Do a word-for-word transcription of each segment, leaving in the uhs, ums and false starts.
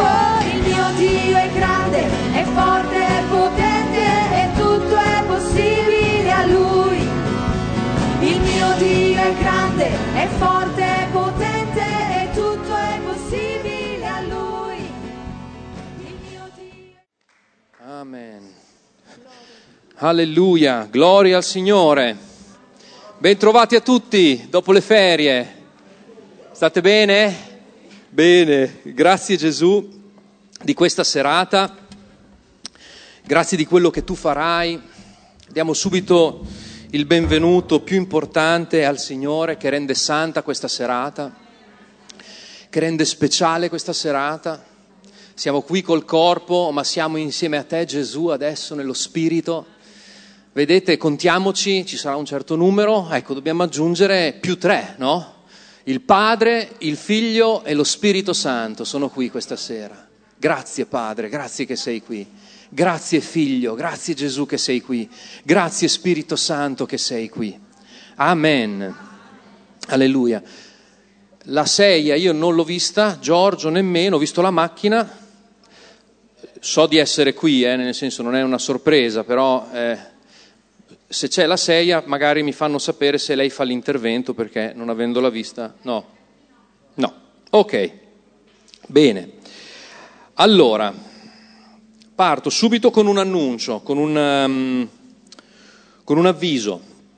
Oh, il mio Dio è grande, è forte, è potente, e tutto è possibile a Lui. Il mio Dio è grande, è forte, è potente, e tutto è possibile a Lui. Il mio Dio... Amen. Alleluia, gloria al Signore. Bentrovati a tutti dopo le ferie. State bene? Bene, grazie Gesù di questa serata, grazie di quello che tu farai. Diamo subito il benvenuto più importante al Signore, che rende santa questa serata, che rende speciale questa serata. Siamo qui col corpo, ma siamo insieme a te, Gesù, adesso nello Spirito. Vedete, contiamoci, ci sarà un certo numero, ecco, dobbiamo aggiungere più tre, no? Il Padre, il Figlio e lo Spirito Santo sono qui questa sera. Grazie Padre, grazie che sei qui. Grazie Figlio, grazie Gesù che sei qui. Grazie Spirito Santo che sei qui. Amen. Alleluia. La seia io non l'ho vista, Giorgio nemmeno, ho visto la macchina. So di essere qui, eh, nel senso non è una sorpresa, però eh, se c'è la seia magari mi fanno sapere se lei fa l'intervento, perché non avendola vista, no, no, ok, bene. Allora, parto subito con un annuncio, con un, um, con un avviso.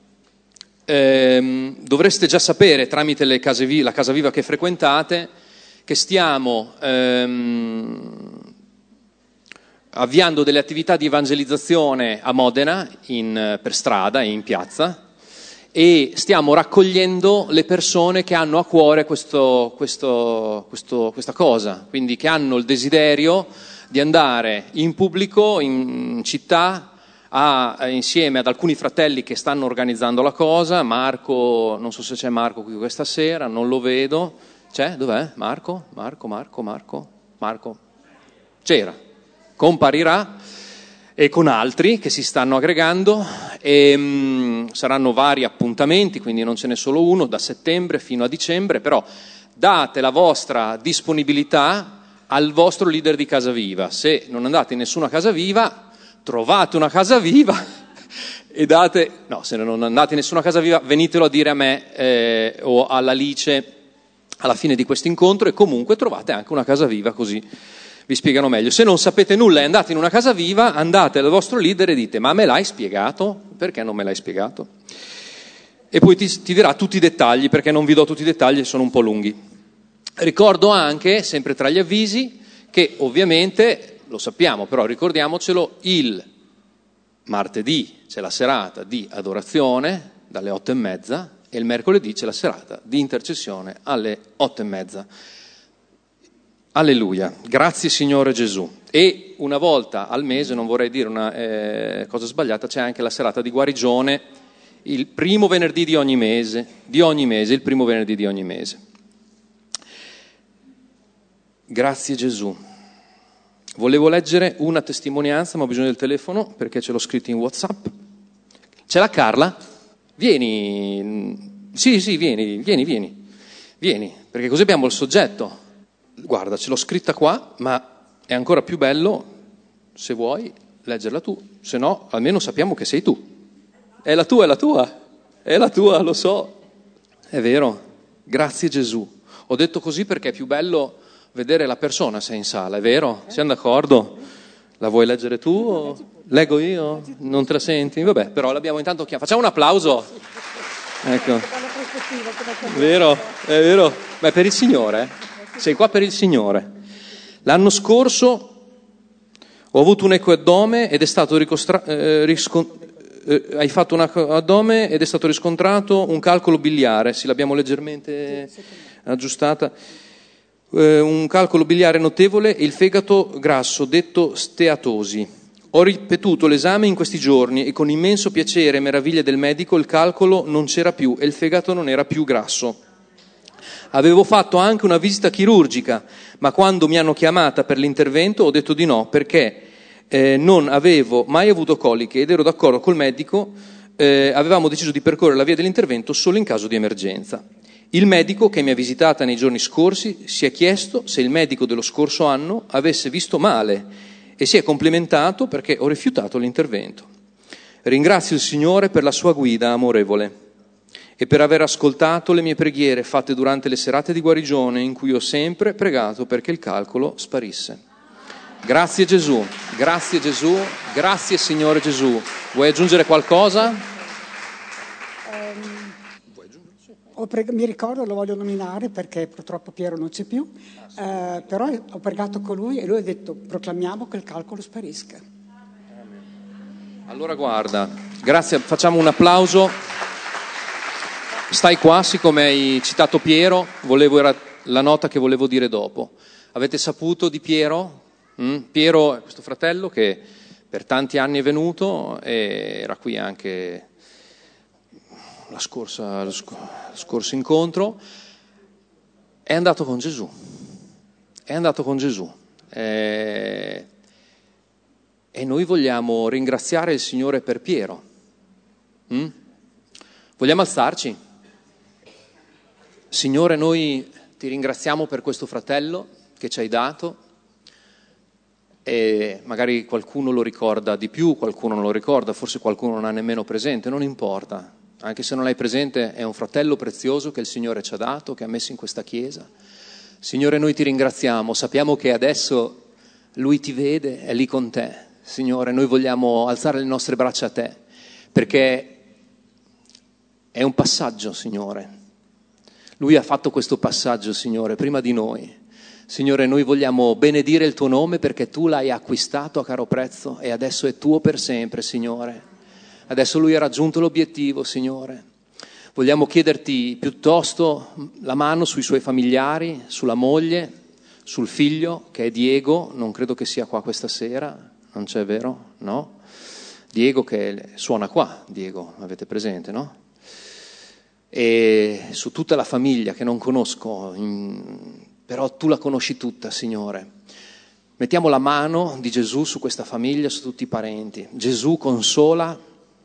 Eh, dovreste già sapere tramite le case vi- la Casa Viva che frequentate che stiamo ehm, avviando delle attività di evangelizzazione a Modena, in, per strada e in piazza, e stiamo raccogliendo le persone che hanno a cuore questo, questo, questo, questa cosa, quindi che hanno il desiderio di andare in pubblico, in città, a, insieme ad alcuni fratelli che stanno organizzando la cosa. Marco, non so se c'è Marco qui questa sera, non lo vedo. C'è? Dov'è? Marco? Marco, Marco, Marco? Marco? C'era. Comparirà, e con altri che si stanno aggregando, e mh, saranno vari appuntamenti, quindi non ce n'è solo uno, da settembre fino a dicembre, però date la vostra disponibilità al vostro leader di Casa Viva. Se non andate in nessuna Casa Viva, trovate una Casa Viva e date, no, se non andate in nessuna Casa Viva, venitelo a dire a me eh, o all'Alice alla fine di questo incontro, e comunque trovate anche una Casa Viva, così vi spiegano meglio. Se non sapete nulla e andate in una Casa Viva, andate dal vostro leader e dite: ma me l'hai spiegato? Perché non me l'hai spiegato? E poi ti, ti dirà tutti i dettagli, perché non vi do tutti i dettagli, sono un po' lunghi. Ricordo anche, sempre tra gli avvisi, che ovviamente, lo sappiamo, però ricordiamocelo, il martedì c'è la serata di adorazione dalle otto e mezza, e il mercoledì c'è la serata di intercessione alle otto e mezza. Alleluia, grazie Signore Gesù. E una volta al mese, non vorrei dire una eh, cosa sbagliata, c'è anche la serata di guarigione, il primo venerdì di ogni mese, di ogni mese, il primo venerdì di ogni mese. Grazie Gesù. Volevo leggere una testimonianza, ma ho bisogno del telefono perché ce l'ho scritto in WhatsApp. C'è la Carla? Vieni, sì, sì, vieni, vieni, vieni, vieni, perché così abbiamo il soggetto. Guarda, ce l'ho scritta qua, ma è ancora più bello, se vuoi, leggerla tu, se no almeno sappiamo che sei tu. È la tua, è la tua, è la tua, lo so. È vero, grazie Gesù. Ho detto così perché è più bello vedere la persona se è in sala, è vero? Siamo d'accordo? La vuoi leggere tu o leggo io? Non te la senti? Vabbè, però l'abbiamo intanto chiamato. Facciamo un applauso. Ecco. Vero, è vero. Beh, per il Signore, eh? Sei qua per il Signore. L'anno scorso ho avuto un ecoaddome ed è stato ricostra- eh, riscon- eh, hai fatto un addome ed è stato riscontrato un calcolo biliare. Sì, l'abbiamo leggermente aggiustata. Eh, un calcolo biliare notevole e il fegato grasso, detto steatosi. Ho ripetuto l'esame in questi giorni e con immenso piacere e meraviglia del medico il calcolo non c'era più e il fegato non era più grasso. Avevo fatto anche una visita chirurgica, ma quando mi hanno chiamata per l'intervento ho detto di no, perché eh, non avevo mai avuto coliche ed ero d'accordo col medico, eh, avevamo deciso di percorrere la via dell'intervento solo in caso di emergenza. Il medico che mi ha visitata nei giorni scorsi si è chiesto se il medico dello scorso anno avesse visto male e si è complimentato perché ho rifiutato l'intervento. Ringrazio il Signore per la sua guida amorevole e per aver ascoltato le mie preghiere fatte durante le serate di guarigione in cui ho sempre pregato perché il calcolo sparisse. Grazie Gesù, grazie Gesù, grazie Signore Gesù. Vuoi aggiungere qualcosa? Ho preg- mi ricordo, lo voglio nominare perché purtroppo Piero non c'è più, eh, però ho pregato con lui e lui ha detto proclamiamo che il calcolo sparisca. Allora guarda, grazie, facciamo un applauso. Stai qua, siccome hai citato Piero, volevo, era la nota che volevo dire dopo. Avete saputo di Piero? Mm? Piero è questo fratello che per tanti anni è venuto e era qui anche la scorsa, lo, sc- lo scorso incontro. È andato con Gesù. È andato con Gesù. E, e noi vogliamo ringraziare il Signore per Piero. Mm? Vogliamo alzarci? Signore, noi ti ringraziamo per questo fratello che ci hai dato e magari qualcuno lo ricorda di più, qualcuno non lo ricorda, forse qualcuno non ha nemmeno presente, non importa, anche se non l'hai presente è un fratello prezioso che il Signore ci ha dato, che ha messo in questa chiesa. Signore, noi ti ringraziamo, sappiamo che adesso Lui ti vede, è lì con te. Signore, noi vogliamo alzare le nostre braccia a te, perché è un passaggio, Signore. Lui ha fatto questo passaggio, Signore, prima di noi. Signore, noi vogliamo benedire il tuo nome perché tu l'hai acquistato a caro prezzo e adesso è tuo per sempre, Signore. Adesso lui ha raggiunto l'obiettivo, Signore. Vogliamo chiederti piuttosto la mano sui suoi familiari, sulla moglie, sul figlio che è Diego, non credo che sia qua questa sera, non c'è, vero? No? Diego che suona qua, Diego, avete presente, no? E su tutta la famiglia che non conosco, in... però tu la conosci tutta, Signore. Mettiamo la mano di Gesù su questa famiglia, su tutti i parenti. Gesù consola,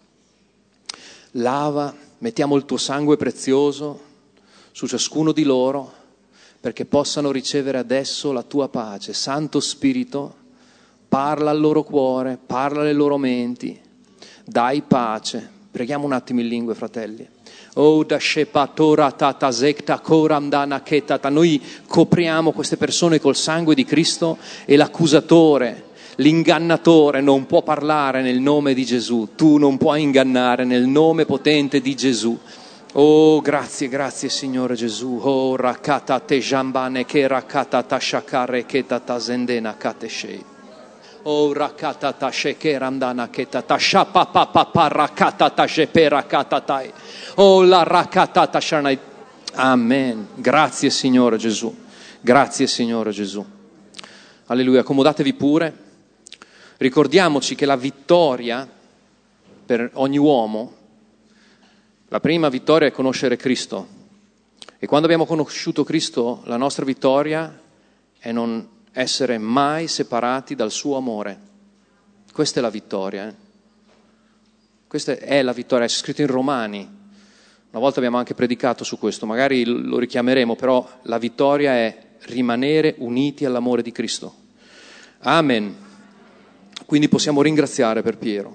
lava, mettiamo il tuo sangue prezioso su ciascuno di loro perché possano ricevere adesso la tua pace. Santo Spirito, parla al loro cuore, parla alle loro menti, dai pace. Preghiamo un attimo in lingue, fratelli. Oh, da shepatora tata zekta koramdana ketata. Noi copriamo queste persone col sangue di Cristo e l'accusatore, l'ingannatore non può parlare nel nome di Gesù. Tu non puoi ingannare nel nome potente di Gesù. Oh, grazie, grazie Signore Gesù. Oh, rakata te jambane che rakata ta shakare ketata zendena kateshei. Oh, rakata ta shekeramdana ketata shapa papa parakata ta shepera katatai. Oh, la rakata ta shanai. Amen. Grazie Signore Gesù. Grazie Signore Gesù. Alleluia. Accomodatevi pure. Ricordiamoci che la vittoria per ogni uomo, la prima vittoria è conoscere Cristo. E quando abbiamo conosciuto Cristo, la nostra vittoria è non essere mai separati dal suo amore. Questa è la vittoria. Eh? Questa è la vittoria, è scritto in Romani. Una volta abbiamo anche predicato su questo, magari lo richiameremo, però la vittoria è rimanere uniti all'amore di Cristo. Amen. Quindi possiamo ringraziare per Piero.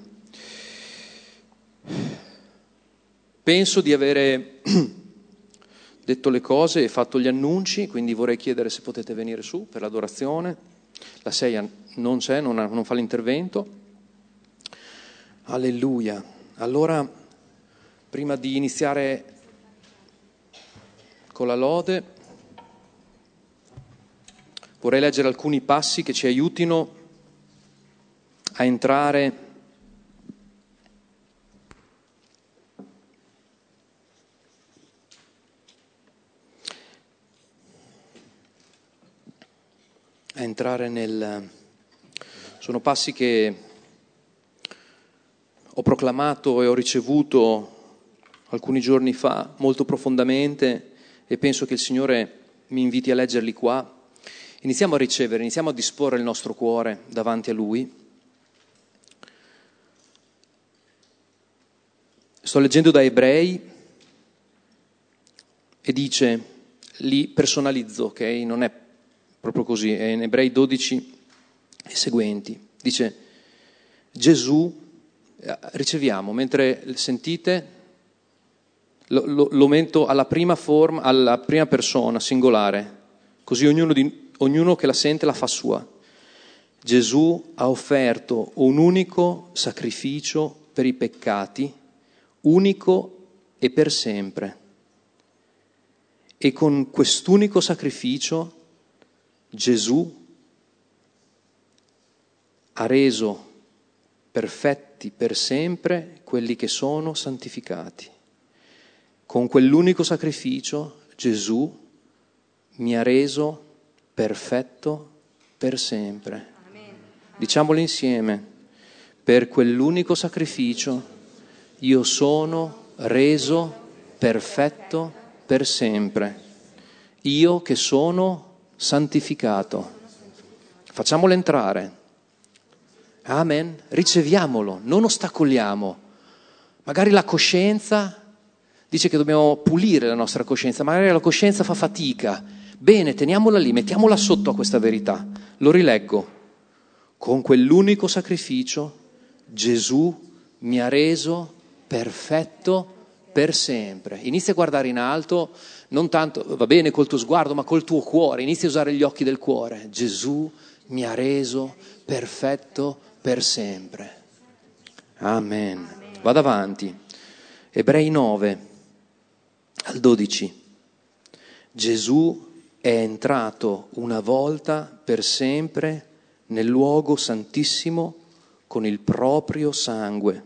Penso di avere detto le cose e fatto gli annunci, quindi vorrei chiedere se potete venire su per l'adorazione. La Seia non c'è, non, ha, non fa l'intervento. Alleluia. Allora, prima di iniziare con la lode, vorrei leggere alcuni passi che ci aiutino a entrare a entrare nel... Sono passi che ho proclamato e ho ricevuto alcuni giorni fa molto profondamente e penso che il Signore mi inviti a leggerli qua. Iniziamo a ricevere, iniziamo a disporre il nostro cuore davanti a Lui. Sto leggendo da Ebrei e dice, li personalizzo, ok? Non è proprio così, è in Ebrei dodici e seguenti. Dice, Gesù, riceviamo, mentre sentite, lo, lo, lo metto alla prima forma, alla prima persona, singolare, così ognuno, di, ognuno che la sente la fa sua. Gesù ha offerto un unico sacrificio per i peccati, unico e per sempre. E con quest'unico sacrificio Gesù ha reso perfetti per sempre quelli che sono santificati. Con quell'unico sacrificio Gesù mi ha reso perfetto per sempre. Diciamolo insieme, per quell'unico sacrificio io sono reso perfetto per sempre, io che sono santificato. Facciamolo entrare. Amen. Riceviamolo, non ostacoliamo. Magari la coscienza dice che dobbiamo pulire la nostra coscienza, magari la coscienza fa fatica. Bene, teniamola lì, mettiamola sotto a questa verità. Lo rileggo. Con quell'unico sacrificio Gesù mi ha reso perfetto per sempre. Inizia a guardare in alto, non tanto, va bene col tuo sguardo, ma col tuo cuore. Inizia a usare gli occhi del cuore. Gesù mi ha reso perfetto per sempre. Amen. Vado avanti. Ebrei nove al dodici. Gesù è entrato una volta per sempre nel luogo santissimo con il proprio sangue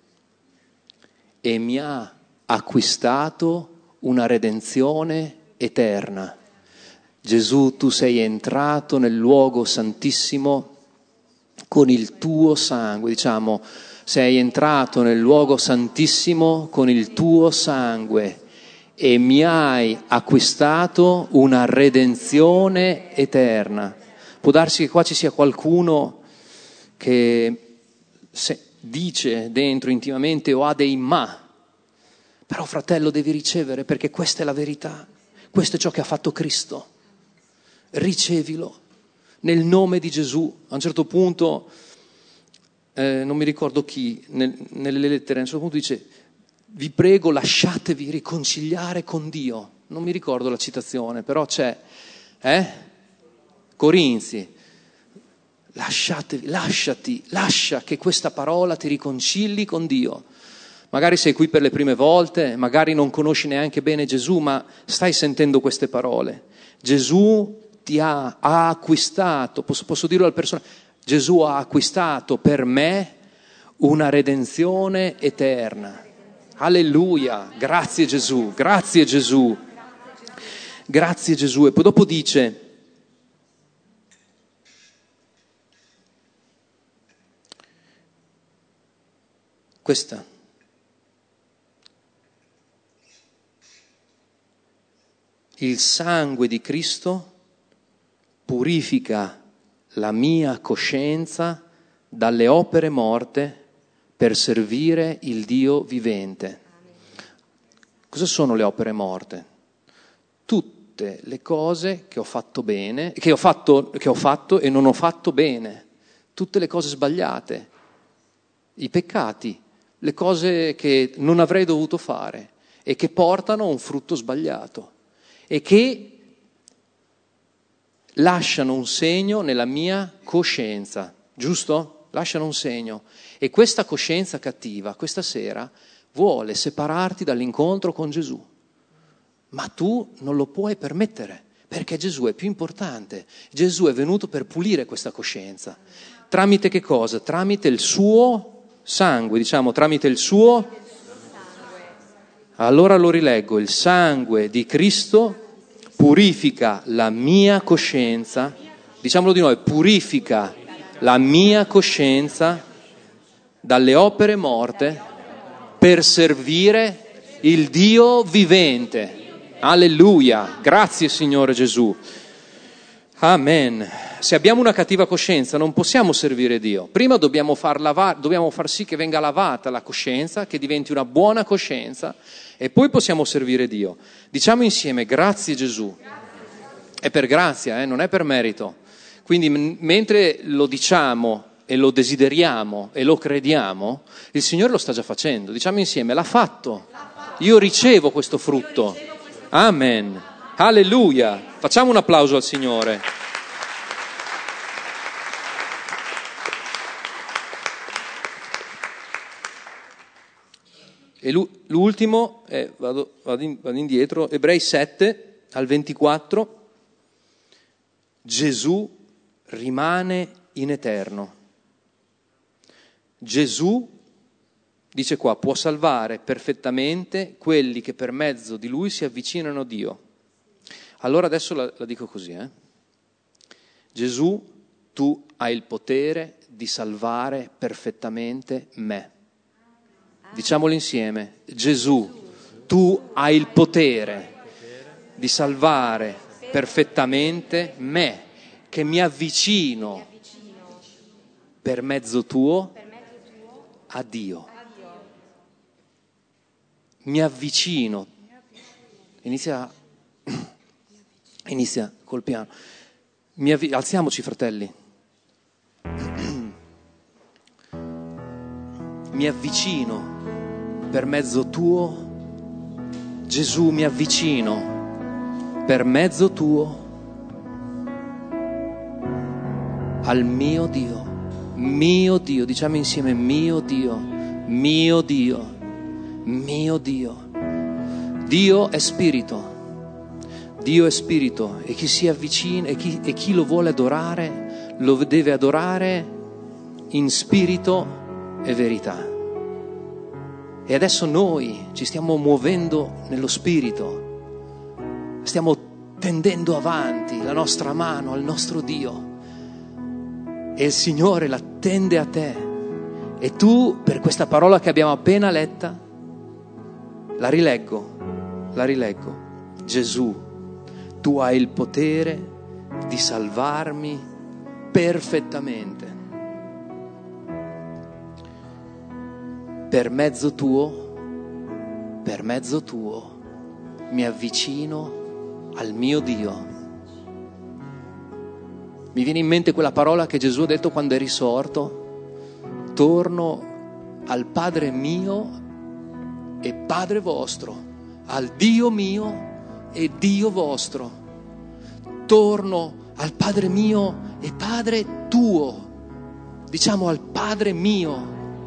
e mi ha acquistato una redenzione eterna. Gesù, tu sei entrato nel luogo santissimo con il tuo sangue, diciamo, sei entrato nel luogo santissimo con il tuo sangue e mi hai acquistato una redenzione eterna. Può darsi che qua ci sia qualcuno che dice dentro intimamente o ha dei ma, però fratello devi ricevere perché questa è la verità, questo è ciò che ha fatto Cristo, ricevilo nel nome di Gesù. A un certo punto, eh, non mi ricordo chi, nel, nelle lettere, a un certo punto dice vi prego lasciatevi riconciliare con Dio, non mi ricordo la citazione, però c'è, eh? Corinzi, lasciatevi, lasciati, lascia che questa parola ti riconcilli con Dio. Magari sei qui per le prime volte, magari non conosci neanche bene Gesù, ma stai sentendo queste parole. Gesù ti ha, ha acquistato, posso, posso dirlo al personaggio, Gesù ha acquistato per me una redenzione eterna. Alleluia, grazie Gesù, grazie Gesù, grazie Gesù. E poi dopo dice, questa, il sangue di Cristo purifica la mia coscienza dalle opere morte per servire il Dio vivente. Cosa sono le opere morte? Tutte le cose che ho fatto bene, che ho fatto, che ho fatto e non ho fatto bene, tutte le cose sbagliate, i peccati, le cose che non avrei dovuto fare e che portano a un frutto sbagliato e che lasciano un segno nella mia coscienza, giusto? Lasciano un segno. E questa coscienza cattiva, questa sera, vuole separarti dall'incontro con Gesù. Ma tu non lo puoi permettere, perché Gesù è più importante. Gesù è venuto per pulire questa coscienza. Tramite che cosa? Tramite il suo sangue, diciamo, tramite il suo... Allora lo rileggo, il sangue di Cristo purifica la mia coscienza, diciamolo di nuovo, purifica la mia coscienza dalle opere morte per servire il Dio vivente. Alleluia, grazie Signore Gesù. Amen. Se abbiamo una cattiva coscienza non possiamo servire Dio. Prima dobbiamo far, lavar, dobbiamo far sì che venga lavata la coscienza, che diventi una buona coscienza, e poi possiamo servire Dio. Diciamo insieme: grazie Gesù. È per grazia, eh? Non è per merito. Quindi m- mentre lo diciamo e lo desideriamo e lo crediamo, il Signore lo sta già facendo. Diciamo insieme: l'ha fatto. Io ricevo questo frutto. Amen. Alleluia. Facciamo un applauso al Signore. E l'ultimo, eh, vado, vado, in, vado indietro, Ebrei sette al ventiquattro, Gesù rimane in eterno. Gesù, dice qua, può salvare perfettamente quelli che per mezzo di Lui si avvicinano a Dio. Allora adesso la, la dico così, eh? Gesù, tu hai il potere di salvare perfettamente me. Diciamolo insieme: Gesù, tu hai il potere di salvare perfettamente me, che mi avvicino per mezzo tuo a Dio. Mi avvicino. Inizia, inizia col piano. Mi avvi- alziamoci, fratelli. Mi avvicino per mezzo tuo, Gesù, mi avvicino per mezzo tuo al mio Dio, mio Dio, diciamo insieme: mio Dio, mio Dio, mio Dio. Dio è spirito, Dio è spirito, e chi si avvicina e chi, e chi lo vuole adorare lo deve adorare in spirito e verità. E adesso noi ci stiamo muovendo nello spirito, stiamo tendendo avanti la nostra mano al nostro Dio, e il Signore la tende a te, e tu, per questa parola che abbiamo appena letta, la rileggo, la rileggo. Gesù, tu hai il potere di salvarmi perfettamente. Per mezzo tuo, per mezzo tuo, mi avvicino al mio Dio. Mi viene in mente quella parola che Gesù ha detto quando è risorto: torno al Padre mio e Padre vostro, al Dio mio e Dio vostro. Torno al Padre mio e Padre tuo. Diciamo: al Padre mio,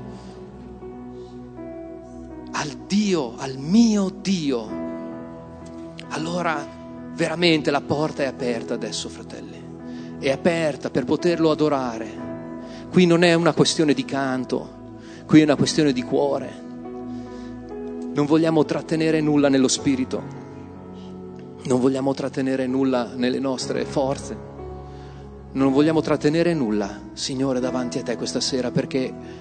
al Dio, al mio Dio. Allora veramente la porta è aperta adesso, fratelli, è aperta per poterlo adorare. Qui non è una questione di canto, qui è una questione di cuore. Non vogliamo trattenere nulla nello spirito, non vogliamo trattenere nulla nelle nostre forze, non vogliamo trattenere nulla, Signore, davanti a te questa sera, perché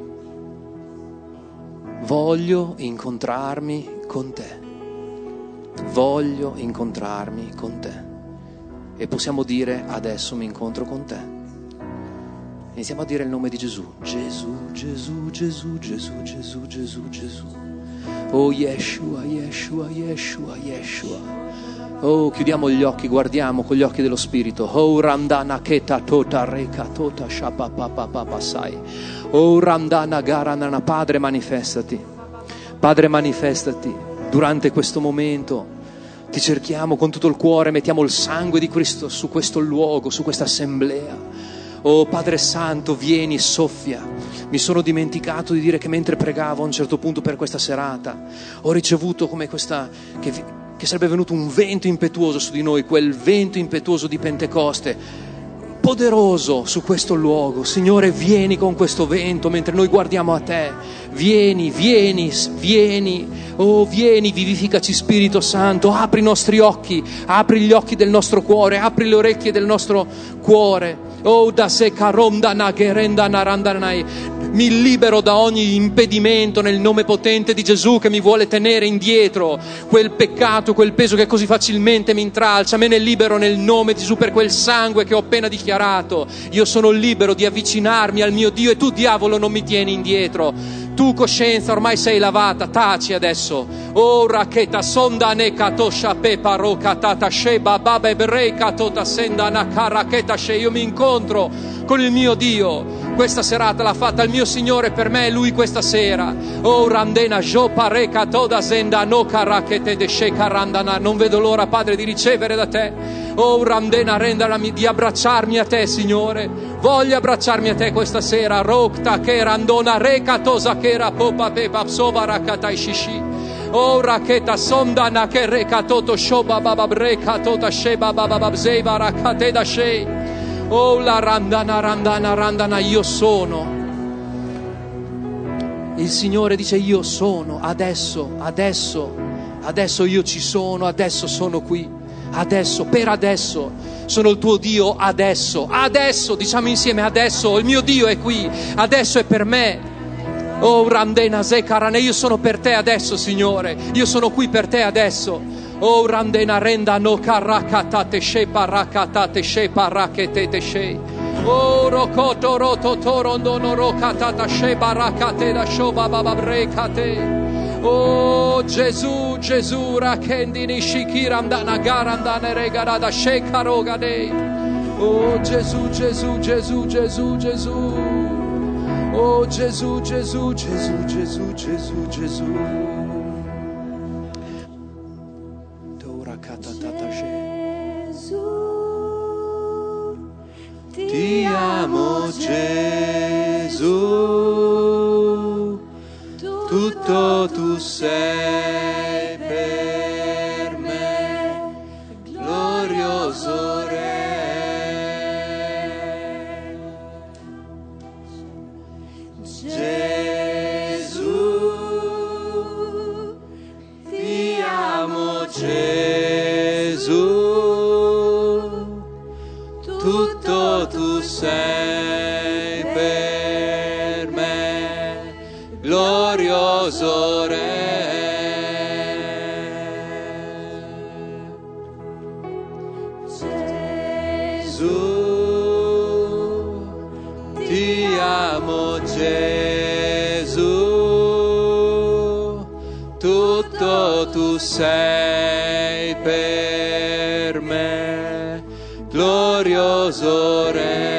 voglio incontrarmi con te, voglio incontrarmi con te. E possiamo dire: adesso mi incontro con te. Iniziamo a dire il nome di Gesù. Gesù, Gesù, Gesù, Gesù, Gesù, Gesù, Gesù. Oh Yeshua, Yeshua, Yeshua, Yeshua. Oh, chiudiamo gli occhi, guardiamo con gli occhi dello Spirito. Oh Ramdana Keta Tota Reka Tota Shapa Papa Papa Sai. Oh Ramdana Garanana, Padre manifestati, Padre manifestati durante questo momento. Ti cerchiamo con tutto il cuore, mettiamo il sangue di Cristo su questo luogo, su questa assemblea. Oh Padre Santo, vieni, soffia. Mi sono dimenticato di dire che mentre pregavo a un certo punto per questa serata ho ricevuto come questa, che, che sarebbe venuto un vento impetuoso su di noi, quel vento impetuoso di Pentecoste, poderoso su questo luogo. Signore, vieni con questo vento mentre noi guardiamo a te. Vieni, vieni, vieni. Oh, vieni, vivificaci, Spirito Santo. Apri i nostri occhi, apri gli occhi del nostro cuore, apri le orecchie del nostro cuore. Oh, da se caronda na gerenda narandanai. Mi libero da ogni impedimento nel nome potente di Gesù che mi vuole tenere indietro, quel peccato, quel peso che così facilmente mi intralcia. Me ne libero nel nome di Gesù per quel sangue che ho appena dichiarato. Io sono libero di avvicinarmi al mio Dio e tu, diavolo, non mi tieni indietro. Tu, coscienza, ormai sei lavata, taci adesso. Oh, raketa sonda ne katosha pepa rokatata sheba baba ebrei katota senda nakaraketa she. Io mi incontro con il mio Dio. Questa serata l'ha fatta il mio Signore per me e Lui questa sera. Oh, randena jo pareka toda senda no karakete de she karandana. Non vedo l'ora, Padre, di ricevere da te. Oh, randena rendalami, di abbracciarmi a te, Signore. Voglio abbracciarmi a te questa sera. Rokta che randona reka tosa che ra popa pepa psova rakatai shishi. Oh, raketa sondana che reka toto shoba baba breka tota sheba baba babzeva rakate da shei. Oh, la randana randana randana, io sono. Il Signore dice io sono, adesso, adesso, adesso io ci sono, adesso sono qui, adesso, per adesso, sono il tuo Dio adesso, adesso, diciamo insieme adesso, il mio Dio è qui, adesso è per me. Oh, randena zekarane, io sono per te adesso, Signore, io sono qui per te adesso. Oh, randena renda no karakatate she parakatate she parakete she. Oh, rokoto roto torondo no rokatata she barakate da shoba baba brekate. Oh, Gesù, Gesù, rakendini shikirandana garandane regarada she karogade. Oh, Gesù, Gesù, Gesù, Gesù, Gesù. Oh, Gesù, Gesù, Gesù, Gesù, Gesù, Gesù. Gesù, ti amo Gesù, tutto tu sei per me, glorioso Re. Gesù, ti amo Gesù, tutto tu sei per me, glorioso Re. Gesù, ti amo Gesù, tutto tu sei per me, glorioso Re.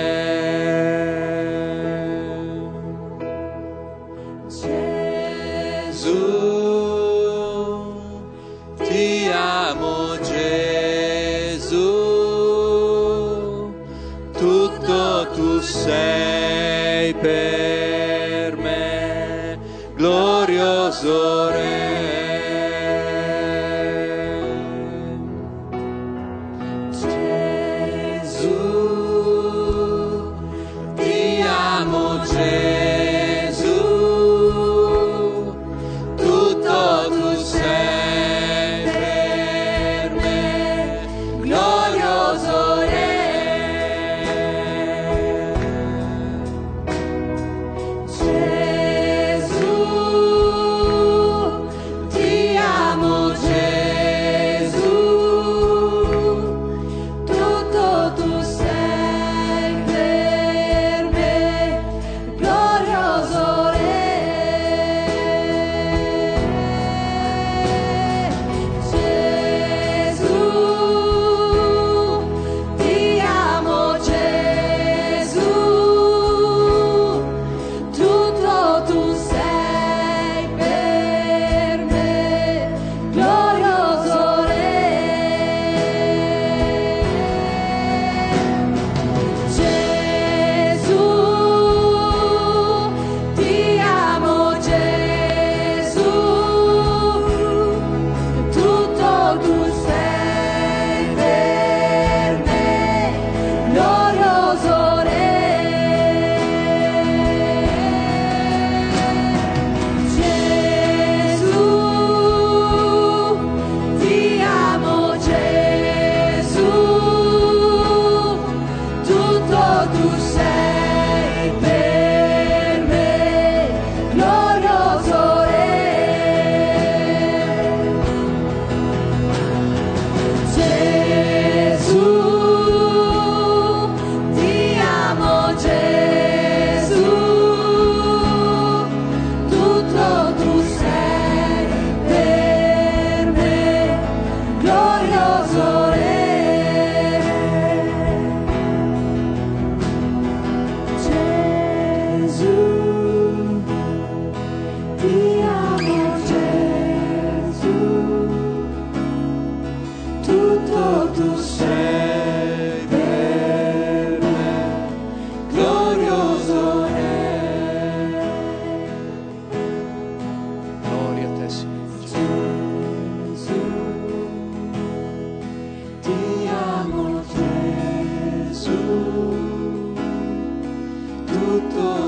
Gesù, ti amo Gesù, tutto tu sei per me, glorioso Re.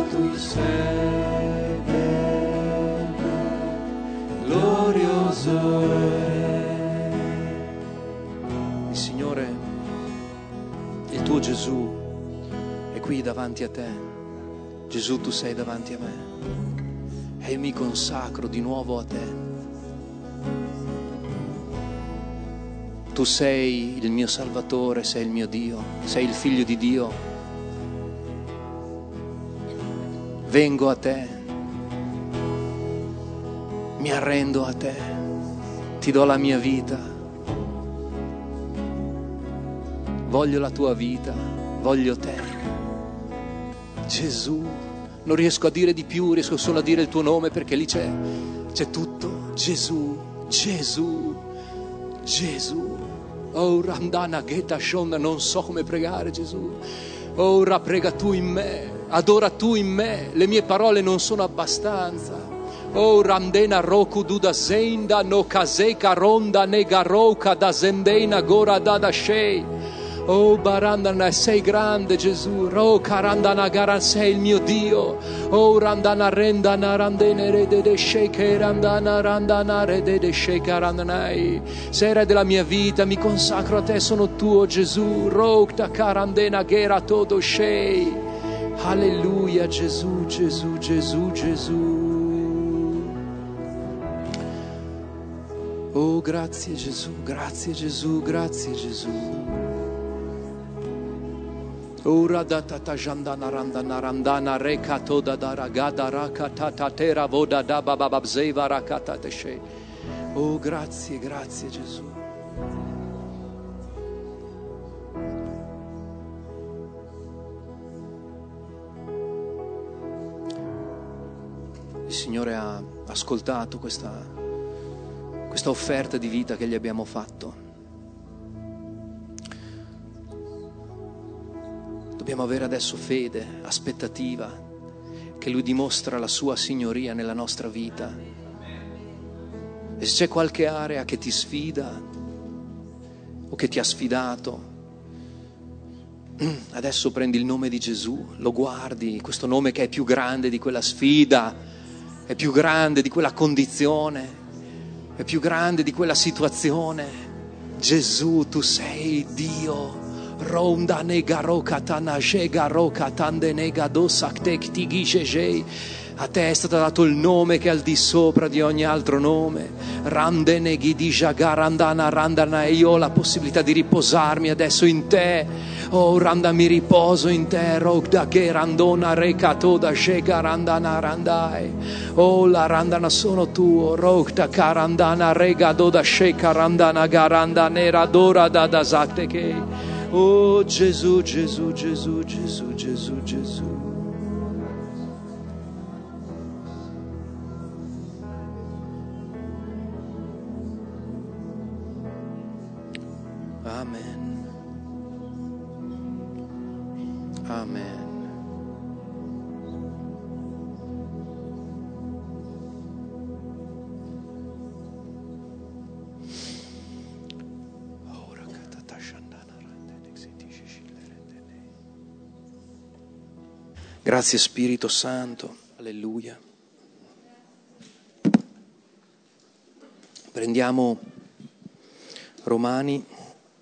tu sei bello, glorioso Re. Il Signore, il tuo Gesù, è qui davanti a te. Gesù, tu sei davanti a me e io mi consacro di nuovo a te. Tu sei il mio Salvatore, sei il mio Dio, sei il Figlio di Dio. Vengo a te, mi arrendo a te, ti do la mia vita. Voglio la tua vita, voglio te. Gesù, non riesco a dire di più, riesco solo a dire il tuo nome perché lì c'è, c'è tutto. Gesù, Gesù, Gesù. Oh, Randana Geta Shonda, non so come pregare, Gesù. Oh, prega tu in me, adora tu in me, le mie parole non sono abbastanza. Oh, Randena Roku Duda Zenda no Kazeka Ronda Negaroka da Zendena Gora Dada Shei. Oh, Barandana, sei grande, Gesù. Oh, Karandana Garan, sei il mio Dio. Oh, Randana Rendana Randene Rede de Sheke Randana Randana Rede de Sheke Randanai. Sei re della mia vita, mi consacro a te, sono tuo, Gesù. Rokta Karandena Gera Todo Shei. Alleluia, Gesù, Gesù, Gesù, Gesù. Oh, grazie Gesù, grazie Gesù, grazie Gesù. Ora da tata jandana randana randana reka toda da ragada rakata tatera voda da bababzeva rakata teshe. Oh, grazie, grazie Gesù. Il Signore ha ascoltato questa, questa offerta di vita che gli abbiamo fatto. Dobbiamo avere adesso fede, aspettativa, che Lui dimostra la sua signoria nella nostra vita. E se c'è qualche area che ti sfida o che ti ha sfidato, adesso prendi il nome di Gesù, lo guardi, questo nome che è più grande di quella sfida, è più grande di quella condizione, è più grande di quella situazione. Gesù, tu sei Dio. Ronda negaro katana jegaro katande negado saktek tigishejei. A te è stato dato il nome che è al di sopra di ogni altro nome. Rande negidi jagarandana randana. E io ho la possibilità di riposarmi adesso in te. Oh, randa, mi riposo in te. Rogda che randona recatoda jegarandana randai. Oh, la randana sono tuo. Rogda karandana regadoda shekarandana garanda nera dora da da zaktekei. Oh, Gesù, Gesù, Gesù, Gesù, Gesù, Gesù. Amen. Amen. Grazie Spirito Santo, alleluia. Prendiamo Romani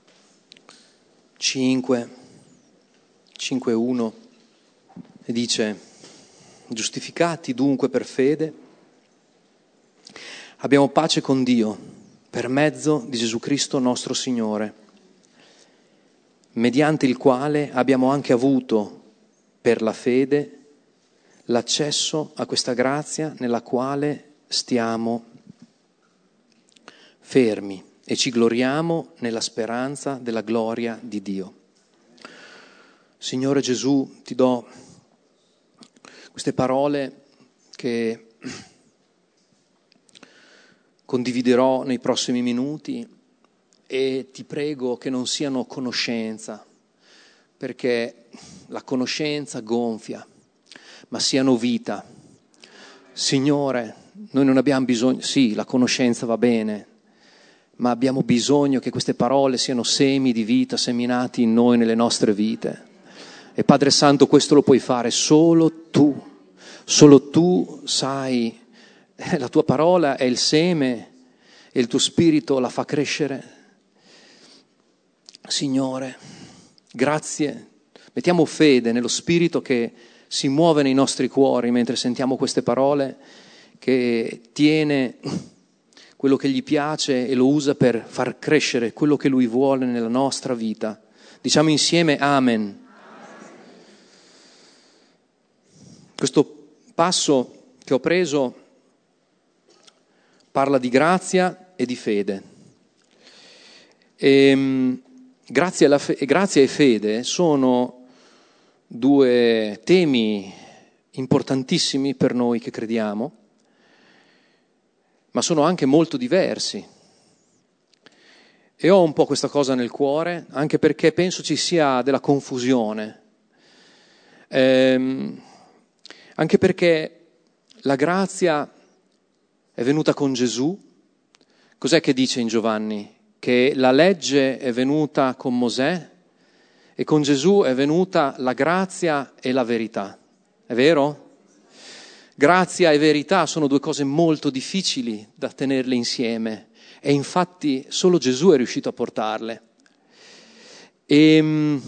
cinque, cinque uno e dice: giustificati dunque per fede, abbiamo pace con Dio per mezzo di Gesù Cristo nostro Signore, mediante il quale abbiamo anche avuto per la fede l'accesso a questa grazia nella quale stiamo fermi e ci gloriamo nella speranza della gloria di Dio. Signore Gesù, ti do queste parole che condividerò nei prossimi minuti e ti prego che non siano conoscenza, perché la conoscenza gonfia, ma siano vita. Signore, noi non abbiamo bisogno, sì, la conoscenza va bene, ma abbiamo bisogno che queste parole siano semi di vita seminati in noi, nelle nostre vite. E Padre Santo, questo lo puoi fare solo tu, Solo tu sai, la tua parola è il seme e il tuo spirito la fa crescere. Signore, grazie. Mettiamo fede nello spirito che si muove nei nostri cuori mentre sentiamo queste parole, che tiene quello che gli piace e lo usa per far crescere quello che lui vuole nella nostra vita. Diciamo insieme Amen. Questo passo che ho preso parla di grazia e di fede. E, grazia, e la fe- grazia e fede sono due temi importantissimi per noi che crediamo, ma sono anche molto diversi. E ho un po' questa cosa nel cuore, anche perché penso ci sia della confusione. Ehm, anche perché la grazia è venuta con Gesù. Cos'è che dice in Giovanni? Che la legge è venuta con Mosè e con Gesù è venuta la grazia e la verità. È vero? Grazia e verità sono due cose molto difficili da tenerle insieme e infatti solo Gesù è riuscito a portarle. E,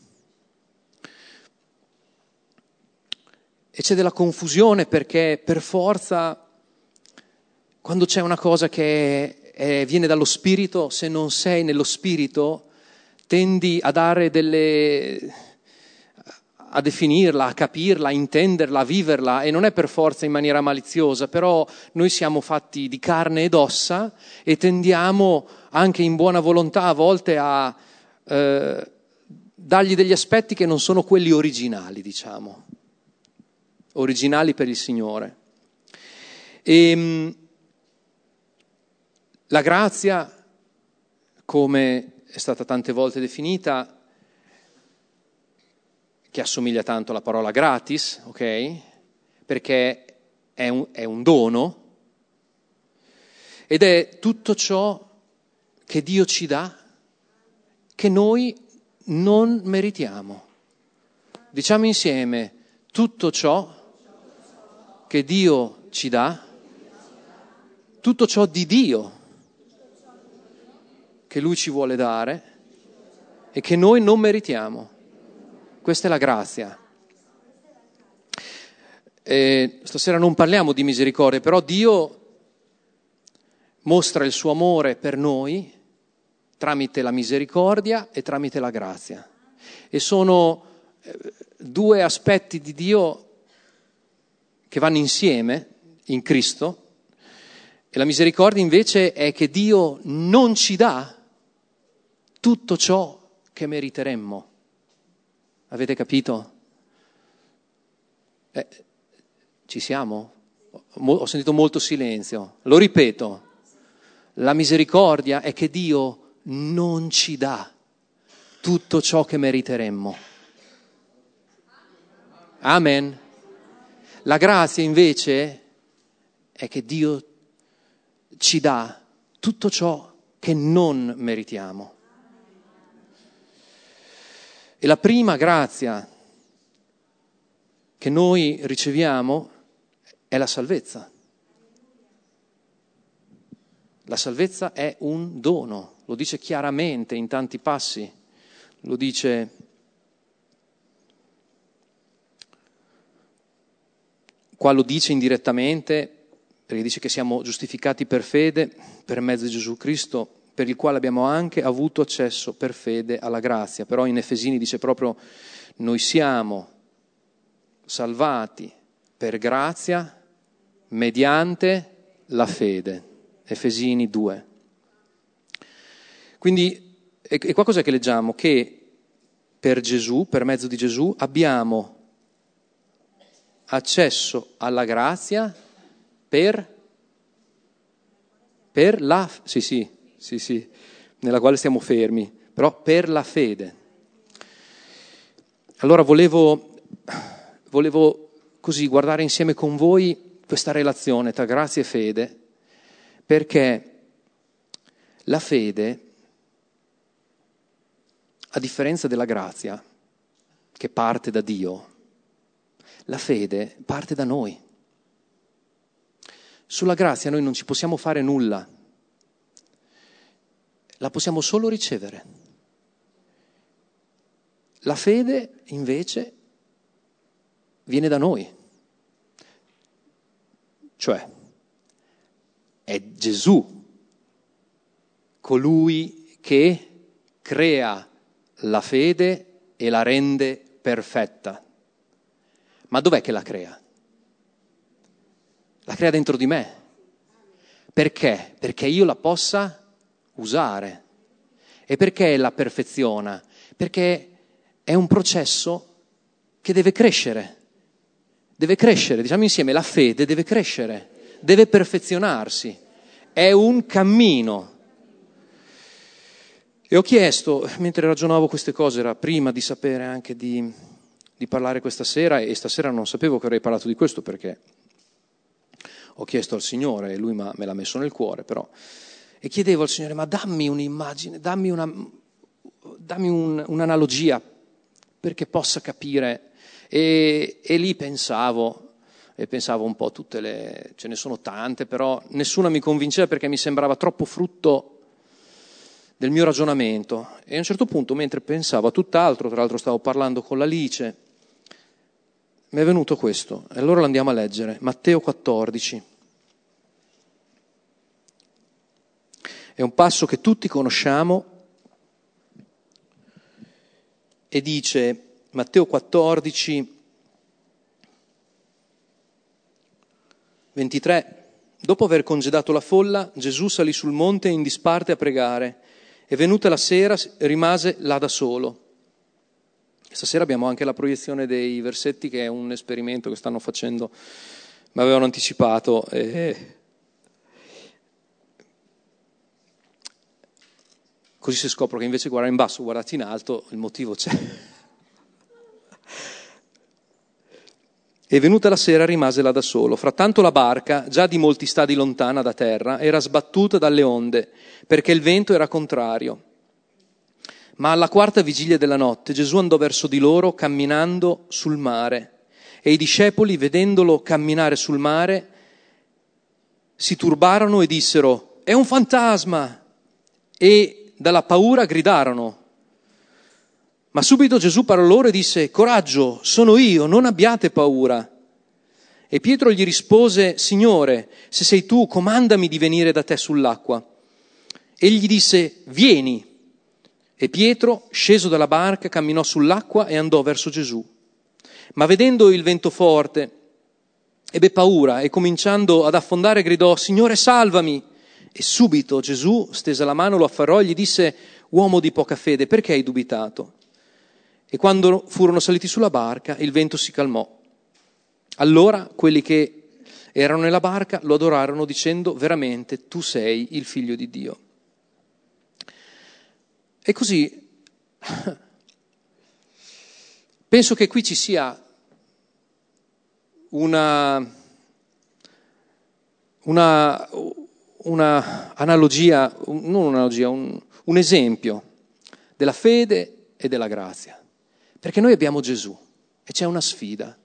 e c'è della confusione perché per forza, quando c'è una cosa che è, viene dallo Spirito, se non sei nello Spirito, tendi a dare delle... a definirla, a capirla, a intenderla, a viverla, e non è per forza in maniera maliziosa, però noi siamo fatti di carne ed ossa e tendiamo anche in buona volontà a volte a eh, dargli degli aspetti che non sono quelli originali, diciamo, originali per il Signore. E la grazia, come è stata tante volte definita, che assomiglia tanto alla parola gratis, ok? Perché è un, è un dono ed è tutto ciò che Dio ci dà che noi non meritiamo. Diciamo insieme, tutto ciò che Dio ci dà, tutto ciò di Dio che Lui ci vuole dare e che noi non meritiamo. Questa è la grazia. E stasera non parliamo di misericordia, però Dio mostra il suo amore per noi tramite la misericordia e tramite la grazia. E sono due aspetti di Dio che vanno insieme in Cristo. E la misericordia invece è che Dio non ci dà tutto ciò che meriteremmo. Avete capito? Eh, ci siamo? Ho sentito molto silenzio. Lo ripeto. La misericordia è che Dio non ci dà tutto ciò che meriteremmo. Amen. La grazia invece è che Dio ci dà tutto ciò che non meritiamo. E la prima grazia che noi riceviamo è la salvezza. La salvezza è un dono, lo dice chiaramente in tanti passi, lo dice qua, lo dice indirettamente, perché dice che siamo giustificati per fede per mezzo di Gesù Cristo, per il quale abbiamo anche avuto accesso per fede alla grazia. Però in Efesini dice proprio, noi siamo salvati per grazia mediante la fede. Efesini due. Quindi, e, e qua cos'è che leggiamo? Che per Gesù, per mezzo di Gesù, abbiamo accesso alla grazia per, per la... Sì, sì. Sì, sì, nella quale stiamo fermi, però per la fede. Allora volevo, volevo così guardare insieme con voi questa relazione tra grazia e fede, perché la fede, a differenza della grazia, che parte da Dio, la fede parte da noi. Sulla grazia noi non ci possiamo fare nulla, la possiamo solo ricevere. La fede invece viene da noi, cioè è Gesù colui che crea la fede e la rende perfetta. Ma dov'è che la crea? La crea dentro di me. Perché? Perché io la possa usare. E perché la perfeziona? Perché è un processo che deve crescere. Deve crescere, diciamo insieme, la fede deve crescere, deve perfezionarsi. È un cammino. E ho chiesto, mentre ragionavo queste cose, era prima di sapere anche di, di parlare questa sera, e stasera non sapevo che avrei parlato di questo perché ho chiesto al Signore e Lui me l'ha messo nel cuore, però, e chiedevo al Signore, ma dammi un'immagine, dammi, una, dammi un, un'analogia perché possa capire. E, e lì pensavo, e pensavo un po' tutte le, ce ne sono tante, però nessuna mi convinceva perché mi sembrava troppo frutto del mio ragionamento. E a un certo punto, mentre pensavo a tutt'altro, tra l'altro stavo parlando con l'Alice, mi è venuto questo, e allora lo andiamo a leggere, Matteo quattordici. È un passo che tutti conosciamo e dice, Matteo quattordici, ventitré, dopo aver congedato la folla, Gesù salì sul monte in disparte a pregare e venuta la sera rimase là da solo. Stasera abbiamo anche la proiezione dei versetti, che è un esperimento che stanno facendo, mi avevano anticipato. E così si scopre che invece di guardare in basso, guardate in alto, il motivo c'è. E venuta la sera rimase là da solo. Frattanto la barca, già di molti stadi lontana da terra, era sbattuta dalle onde, perché il vento era contrario. Ma alla quarta vigilia della notte Gesù andò verso di loro camminando sul mare. E i discepoli, vedendolo camminare sul mare, si turbarono e dissero: «È un fantasma!» E dalla paura gridarono. Ma subito Gesù parlò loro e disse: «Coraggio, sono io, non abbiate paura». E Pietro gli rispose: «Signore, se sei tu, comandami di venire da te sull'acqua». Egli disse: «Vieni». E Pietro, sceso dalla barca, camminò sull'acqua e andò verso Gesù. Ma vedendo il vento forte, ebbe paura e cominciando ad affondare gridò: «Signore, salvami!» E subito Gesù, stesa la mano, lo afferrò e gli disse: «Uomo di poca fede, perché hai dubitato?» E quando furono saliti sulla barca, il vento si calmò. Allora quelli che erano nella barca lo adorarono dicendo: «Veramente tu sei il Figlio di Dio». E così penso che qui ci sia una, una, una analogia, non un'analogia, un, un esempio della fede e della grazia. Perché noi abbiamo Gesù e c'è una sfida.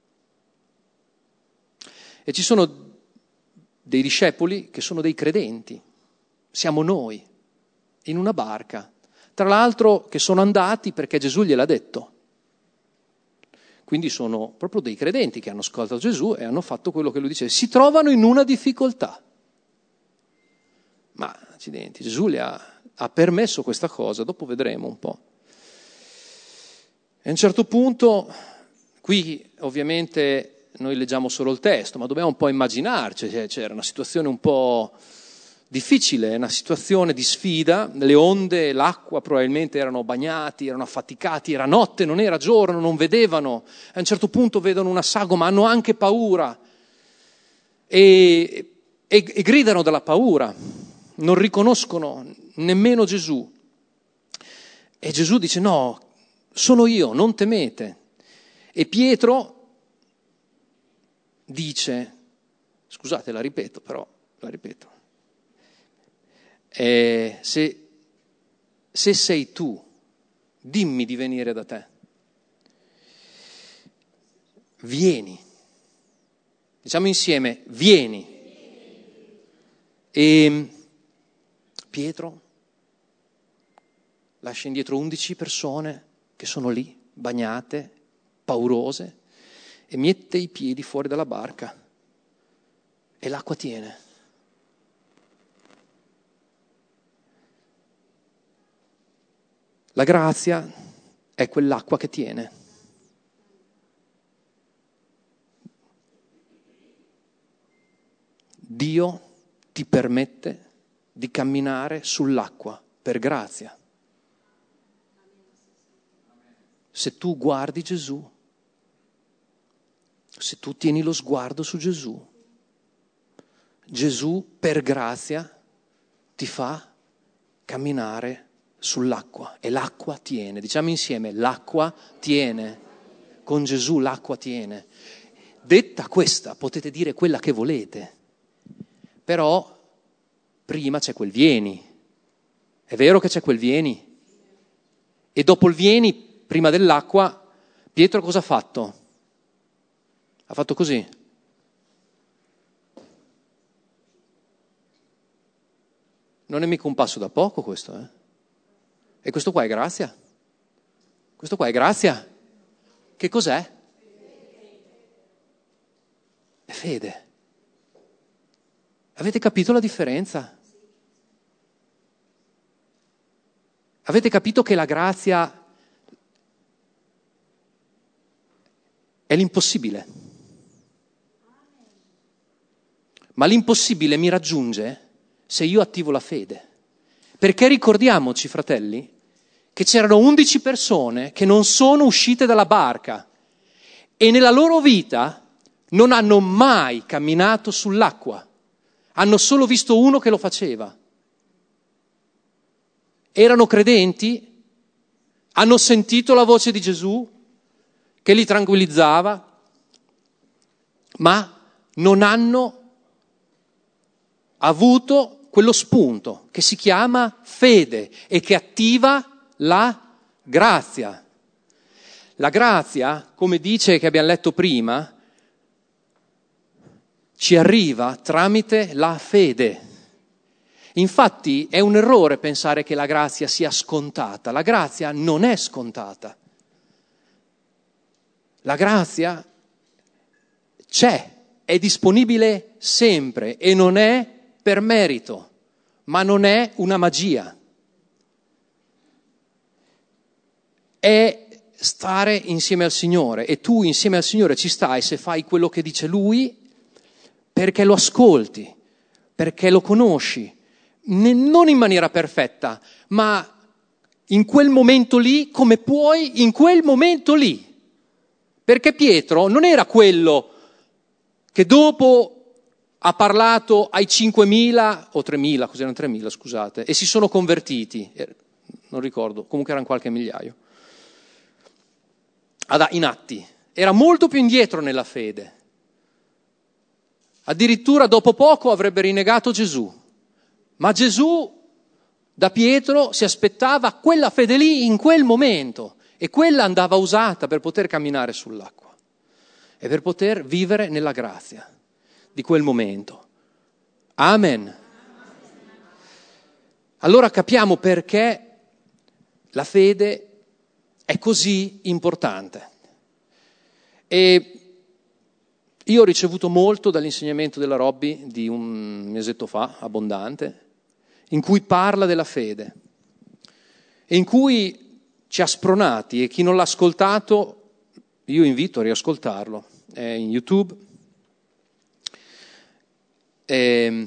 E ci sono dei discepoli che sono dei credenti. Siamo noi, in una barca. Tra l'altro che sono andati perché Gesù gliel'ha detto. Quindi sono proprio dei credenti che hanno ascoltato Gesù e hanno fatto quello che lui diceva. Si trovano in una difficoltà. Ma, accidenti, Gesù gli ha, ha permesso questa cosa, dopo vedremo un po'. E a un certo punto, qui ovviamente noi leggiamo solo il testo, ma dobbiamo un po' immaginarci, cioè, c'era una situazione un po' difficile, una situazione di sfida, le onde, l'acqua probabilmente erano bagnati, erano affaticati, era notte, non era giorno, non vedevano, a un certo punto vedono una sagoma, hanno anche paura e, e, e gridano dalla paura, non riconoscono nemmeno Gesù. E Gesù dice: «No, sono io, non temete». E Pietro dice, scusate la ripeto però, la ripeto, eh, se, se sei tu, dimmi di venire da te. vieni. Diciamo insieme, vieni. E Pietro lascia indietro undici persone che sono lì, bagnate, paurose, e mette i piedi fuori dalla barca e l'acqua tiene. La grazia è quell'acqua che tiene. Dio ti permette di camminare sull'acqua per grazia. Se tu guardi Gesù, se tu tieni lo sguardo su Gesù, Gesù per grazia ti fa camminare sull'acqua e l'acqua tiene. Diciamo insieme, l'acqua tiene. Con Gesù l'acqua tiene. Detta questa, potete dire quella che volete, però prima c'è quel vieni. È vero che c'è quel vieni? E dopo il vieni, prima dell'acqua, Pietro cosa ha fatto? Ha fatto così. Non è mica un passo da poco questo, eh? E questo qua è grazia? Questo qua è grazia? Che cos'è? È fede. Avete capito la differenza? Avete capito che la grazia è l'impossibile? Ma l'impossibile mi raggiunge se io attivo la fede. Perché ricordiamoci, fratelli, che c'erano undici persone che non sono uscite dalla barca e nella loro vita non hanno mai camminato sull'acqua. Hanno solo visto uno che lo faceva. Erano credenti, hanno sentito la voce di Gesù che li tranquillizzava, ma non hanno avuto quello spunto che si chiama fede e che attiva la grazia. La grazia, come dice che abbiamo letto prima, ci arriva tramite la fede. Infatti è un errore pensare che la grazia sia scontata. La grazia non è scontata. La grazia c'è, è disponibile sempre e non è per merito, ma non è una magia. È stare insieme al Signore e tu insieme al Signore ci stai se fai quello che dice Lui perché lo ascolti, perché lo conosci, non in maniera perfetta, ma in quel momento lì, come puoi, in quel momento lì. Perché Pietro non era quello che dopo ha parlato ai cinquemila o tremila, cos'erano tremila, scusate, e si sono convertiti, non ricordo, comunque erano qualche migliaio, in Atti. Era molto più indietro nella fede. Addirittura dopo poco avrebbe rinnegato Gesù. Ma Gesù da Pietro si aspettava quella fede lì in quel momento e quella andava usata per poter camminare sull'acqua e per poter vivere nella grazia di quel momento. Amen. Allora capiamo perché la fede è così importante. E io ho ricevuto molto dall'insegnamento della Robby di un mesetto fa, abbondante, in cui parla della fede e in cui ci ha spronati, e chi non l'ha ascoltato io invito a riascoltarlo, è in YouTube. E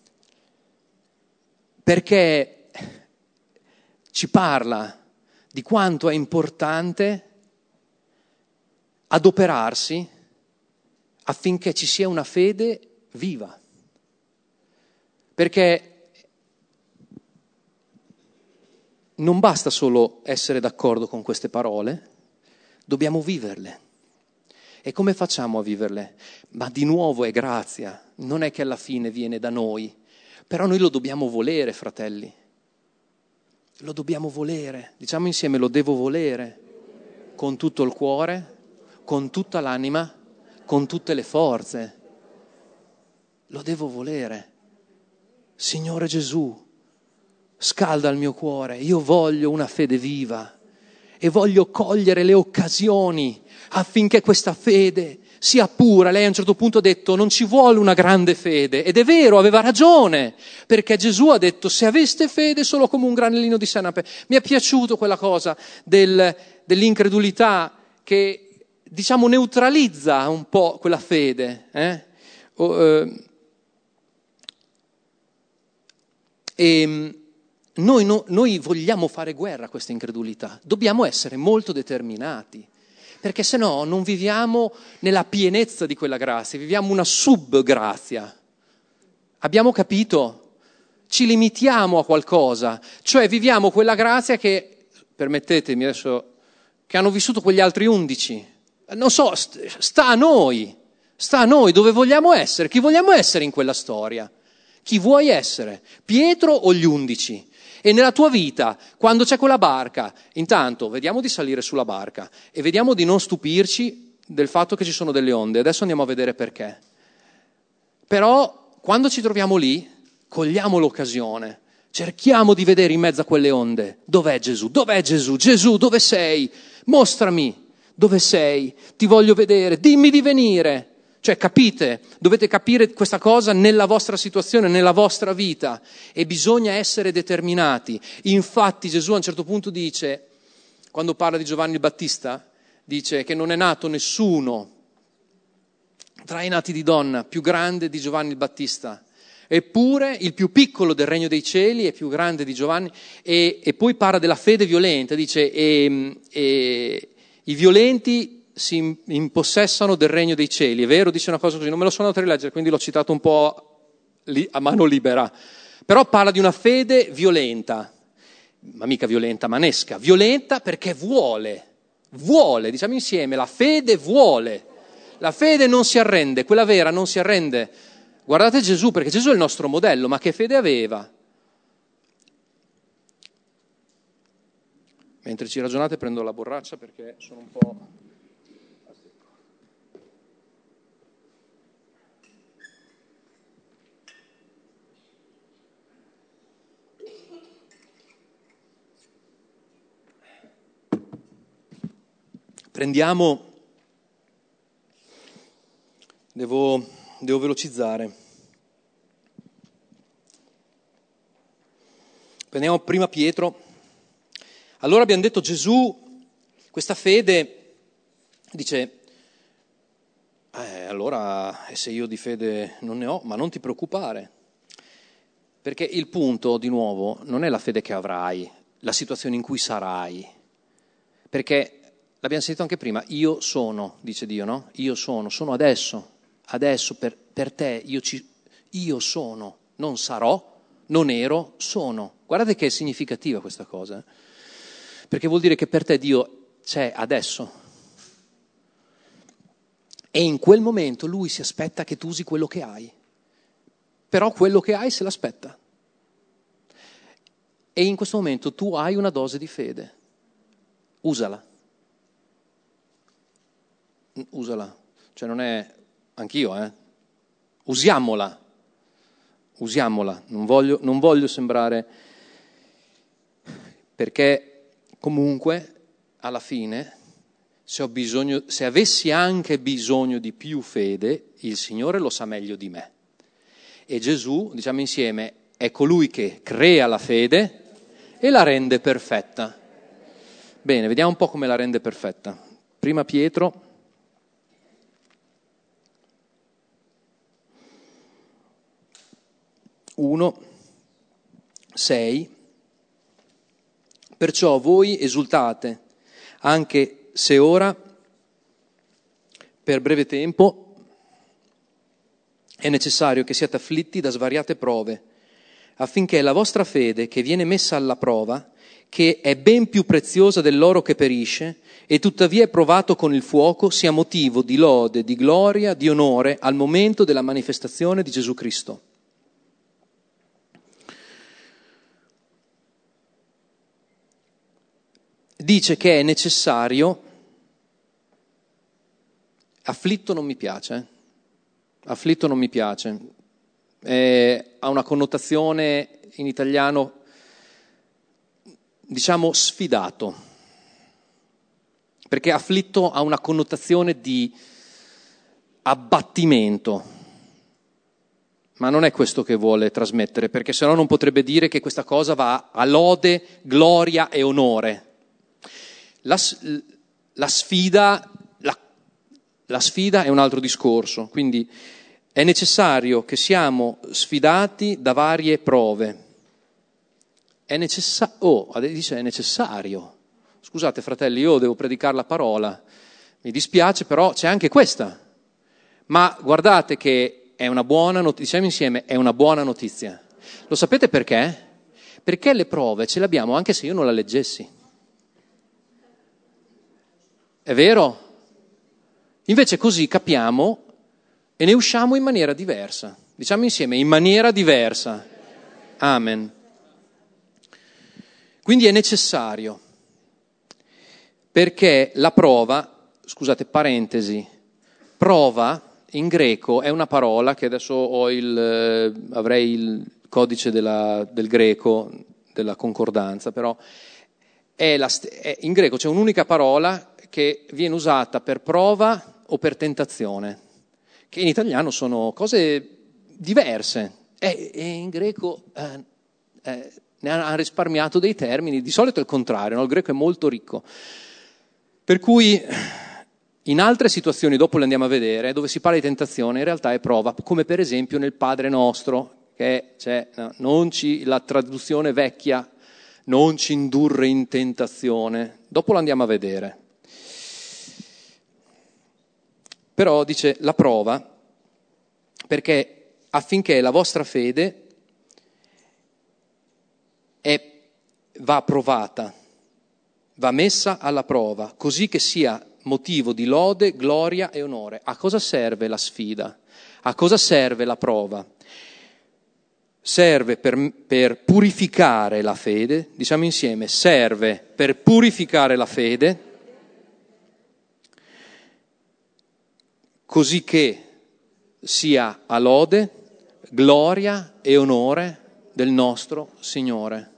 perché ci parla di quanto è importante adoperarsi affinché ci sia una fede viva. Perché non basta solo essere d'accordo con queste parole, dobbiamo viverle. E come facciamo a viverle? Ma di nuovo è grazia, non è che alla fine viene da noi, però noi lo dobbiamo volere, fratelli. Lo dobbiamo volere, diciamo insieme, lo devo volere, con tutto il cuore, con tutta l'anima con tutte le forze. Lo devo volere. Signore Gesù, scalda il mio cuore, io voglio una fede viva e voglio cogliere le occasioni affinché questa fede sia pura. Lei a un certo punto ha detto non ci vuole una grande fede, ed è vero, aveva ragione, perché Gesù ha detto se aveste fede solo come un granellino di senape. Mi è piaciuto quella cosa del, dell'incredulità che diciamo neutralizza un po' quella fede, eh? O, eh, e noi, no, noi vogliamo fare guerra a questa incredulità, dobbiamo essere molto determinati, perché se no non viviamo nella pienezza di quella grazia, viviamo una subgrazia. Abbiamo capito? Ci limitiamo a qualcosa, cioè viviamo quella grazia che, permettetemi adesso, che hanno vissuto quegli altri undici. Non so, sta a noi, sta a noi dove vogliamo essere, chi vogliamo essere in quella storia. Chi vuoi essere? Pietro o gli undici? E nella tua vita, quando c'è quella barca, intanto vediamo di salire sulla barca e vediamo di non stupirci del fatto che ci sono delle onde. Adesso andiamo a vedere perché. Però quando ci troviamo lì, cogliamo l'occasione, cerchiamo di vedere in mezzo a quelle onde. Dov'è Gesù? Dov'è Gesù? Gesù, dove sei? Mostrami dove sei. Ti voglio vedere. Dimmi di venire. Cioè, capite? Dovete capire questa cosa nella vostra situazione, nella vostra vita, e bisogna essere determinati. Infatti Gesù a un certo punto dice, quando parla di Giovanni il Battista, dice che non è nato nessuno tra i nati di donna più grande di Giovanni il Battista, eppure il più piccolo del regno dei cieli è più grande di Giovanni, e, e poi parla della fede violenta, dice e, e, i violenti si impossessano del regno dei cieli. È vero, dice una cosa così, non me lo sono andato a rileggere, quindi l'ho citato un po' lì, a mano libera. Però parla di una fede violenta, ma mica violenta, manesca, violenta perché vuole, vuole, diciamo insieme, la fede vuole. La fede non si arrende, quella vera non si arrende. Guardate Gesù, perché Gesù è il nostro modello, ma che fede aveva? Mentre ci ragionate prendo la borraccia perché sono un po'... Prendiamo, devo, devo velocizzare. Prendiamo prima Pietro. Allora abbiamo detto Gesù, questa fede, dice, eh, allora se io di fede non ne ho, ma non ti preoccupare. Perché il punto, di nuovo, non è la fede che avrai, la situazione in cui sarai. Perché l'abbiamo sentito anche prima, io sono, dice Dio, no? Io sono, sono adesso, adesso per, per te, io, ci, io sono, non sarò, non ero, sono. Guardate che è significativa questa cosa, eh? Perché vuol dire che per te Dio c'è adesso. E in quel momento Lui si aspetta che tu usi quello che hai. Però quello che hai se l'aspetta. E in questo momento tu hai una dose di fede. Usala. Usala, cioè non è, anch'io, eh, usiamola, usiamola, non voglio, non voglio sembrare, perché comunque alla fine, se ho bisogno, se avessi anche bisogno di più fede, il Signore lo sa meglio di me. E Gesù, diciamo insieme, è colui che crea la fede e la rende perfetta. Bene, vediamo un po' come la rende perfetta. Prima Pietro uno, sei, perciò voi esultate, anche se ora, per breve tempo, è necessario che siate afflitti da svariate prove, affinché la vostra fede, che viene messa alla prova, che è ben più preziosa dell'oro che perisce, e tuttavia è provato con il fuoco, sia motivo di lode, di gloria, di onore al momento della manifestazione di Gesù Cristo. Dice che è necessario, afflitto non mi piace, afflitto non mi piace, eh, ha una connotazione in italiano, diciamo, sfidato, perché afflitto ha una connotazione di abbattimento, ma non è questo che vuole trasmettere, perché sennò non potrebbe dire che questa cosa va a lode, gloria e onore. La, la sfida, la, la sfida è un altro discorso, quindi è necessario che siamo sfidati da varie prove. È necessario, oh, dice è necessario. Scusate fratelli, io devo predicare la parola, mi dispiace, però c'è anche questa. Ma guardate che è una buona notizia, diciamo insieme, è una buona notizia. Lo sapete perché? Perché le prove ce le abbiamo anche se io non la leggessi. È vero? Invece così capiamo e ne usciamo in maniera diversa. Diciamo insieme, in maniera diversa. Amen. Quindi è necessario, perché la prova, scusate, parentesi, prova in greco è una parola che adesso ho il, eh, avrei il codice della, del greco, della concordanza, però è la, è, in greco c'è un'unica parola che viene usata per prova o per tentazione, che in italiano sono cose diverse, e, e in greco eh, eh, ne ha risparmiato dei termini, di solito è il contrario, no? Il greco è molto ricco, per cui in altre situazioni, dopo le andiamo a vedere, dove si parla di tentazione, in realtà è prova, come per esempio nel Padre Nostro, che c'è no, non ci, la traduzione vecchia, non ci indurre in tentazione, dopo lo andiamo a vedere. Però dice la prova, perché affinché la vostra fede è, va provata, va messa alla prova, così che sia motivo di lode, gloria e onore. A cosa serve la sfida? A cosa serve la prova? Serve per, per purificare la fede, diciamo insieme, serve per purificare la fede, così che sia a lode, gloria e onore del nostro Signore.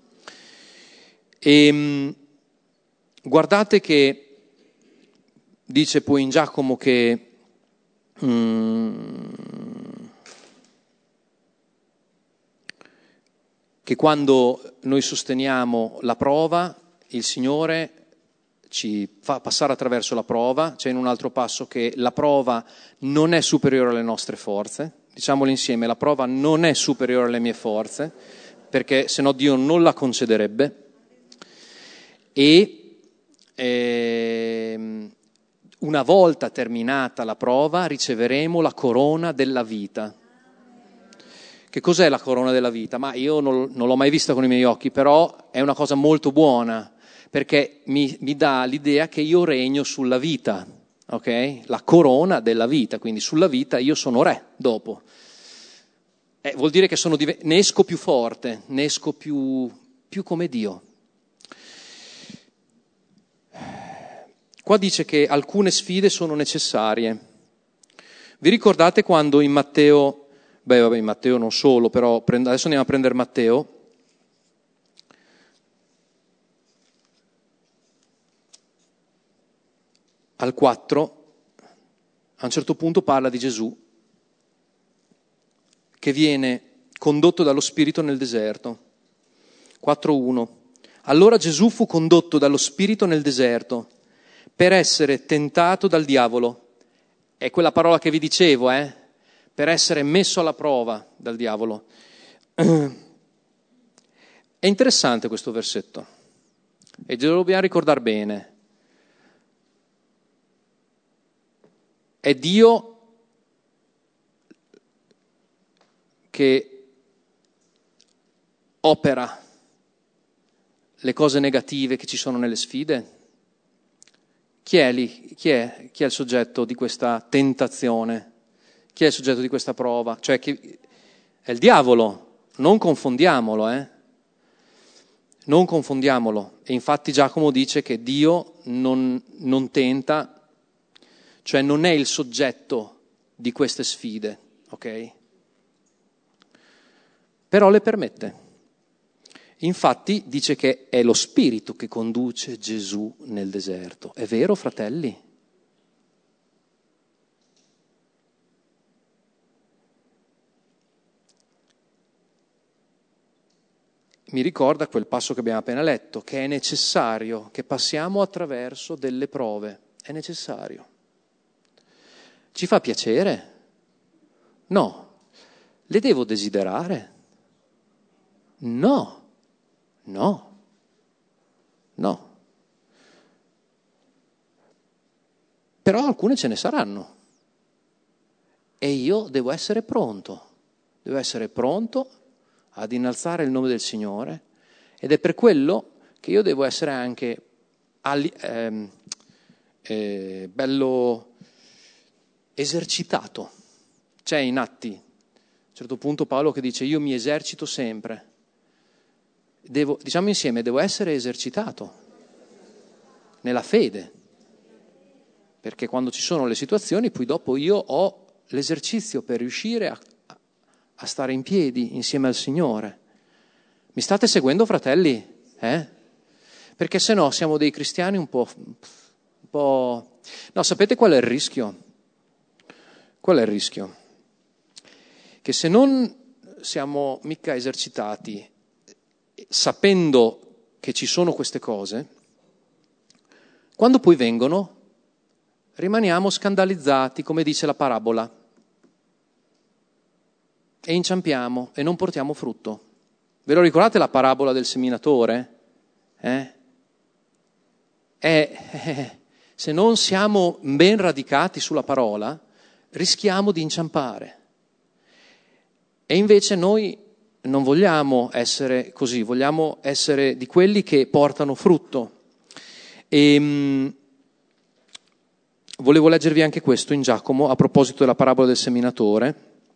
E guardate che dice poi in Giacomo che mm, che quando noi sosteniamo la prova, il Signore ci fa passare attraverso la prova. C'è in un altro passo che la prova non è superiore alle nostre forze. Diciamolo insieme, la prova non è superiore alle mie forze, perché se no Dio non la concederebbe. E ehm, una volta terminata la prova riceveremo la corona della vita. Che cos'è la corona della vita? Ma io non, non l'ho mai vista con i miei occhi, però è una cosa molto buona, perché mi, mi dà l'idea che io regno sulla vita, ok? La corona della vita, quindi sulla vita io sono re dopo. Eh, vuol dire che sono div- ne esco più forte, ne esco più, più come Dio. Qua dice che alcune sfide sono necessarie. Vi ricordate quando in Matteo, beh vabbè in Matteo non solo, però adesso andiamo a prendere Matteo, al quattro, a un certo punto parla di Gesù che viene condotto dallo Spirito nel deserto. quattro uno. Allora Gesù fu condotto dallo Spirito nel deserto per essere tentato dal diavolo. È quella parola che vi dicevo, eh? Per essere messo alla prova dal diavolo. È interessante questo versetto e ce lo dobbiamo ricordare bene. È Dio che opera le cose negative che ci sono nelle sfide? Chi è lì? Chi è, chi è il soggetto di questa tentazione? Chi è il soggetto di questa prova? Cioè chi... è il diavolo, non confondiamolo, eh? Non confondiamolo. E infatti Giacomo dice che Dio non, non tenta, cioè non è il soggetto di queste sfide, ok? Però le permette. Infatti dice che è lo Spirito che conduce Gesù nel deserto. È vero, fratelli? Mi ricorda quel passo che abbiamo appena letto, che è necessario che passiamo attraverso delle prove. È necessario. Ci fa piacere? No. Le devo desiderare? No. No, no. Però alcune ce ne saranno e io devo essere pronto, devo essere pronto ad innalzare il nome del Signore ed è per quello che io devo essere anche alli, ehm, eh, bello esercitato. C'è in Atti, a un certo punto Paolo che dice io mi esercito sempre. Devo, diciamo insieme, devo essere esercitato nella fede, perché quando ci sono le situazioni, poi dopo io ho l'esercizio per riuscire a, a stare in piedi insieme al Signore. Mi state seguendo, fratelli? Eh? Perché se no siamo dei cristiani un po', un po'... No, sapete qual è il rischio? Qual è il rischio? Che se non siamo mica esercitati sapendo che ci sono queste cose, quando poi vengono, rimaniamo scandalizzati, come dice la parabola, e inciampiamo e non portiamo frutto. Ve lo ricordate la parabola del seminatore? Eh? E, eh, se non siamo ben radicati sulla parola, rischiamo di inciampare. E invece noi non vogliamo essere così, vogliamo essere di quelli che portano frutto. E, mh, volevo leggervi anche questo in Giacomo, a proposito della parabola del seminatore.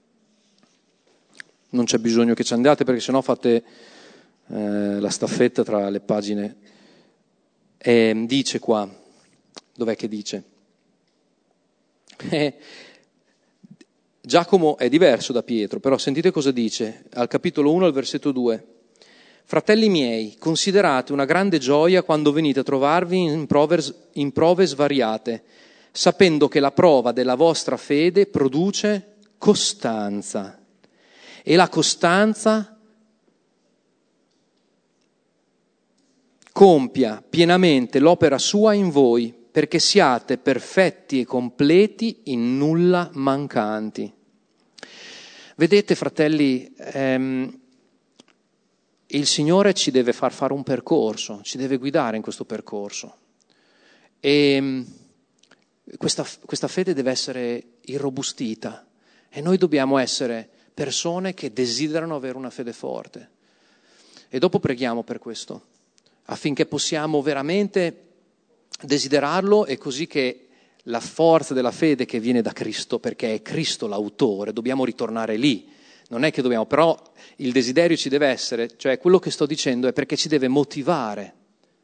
Non c'è bisogno che ci andate perché sennò fate eh, la staffetta tra le pagine. E, dice qua, dov'è che dice? Eh, Giacomo è diverso da Pietro, però sentite cosa dice al capitolo uno, al versetto due. Fratelli miei, considerate una grande gioia quando venite a trovarvi in prove, in prove svariate, sapendo che la prova della vostra fede produce costanza. E la costanza compia pienamente l'opera sua in voi, perché siate perfetti e completi, in nulla mancanti. Vedete, fratelli, ehm, il Signore ci deve far fare un percorso, ci deve guidare in questo percorso. E questa, questa fede deve essere irrobustita e noi dobbiamo essere persone che desiderano avere una fede forte. E dopo preghiamo per questo, affinché possiamo veramente desiderarlo e così che la forza della fede che viene da Cristo, perché è Cristo l'autore, dobbiamo ritornare lì. Non è che dobbiamo, però il desiderio ci deve essere, cioè quello che sto dicendo è perché ci deve motivare.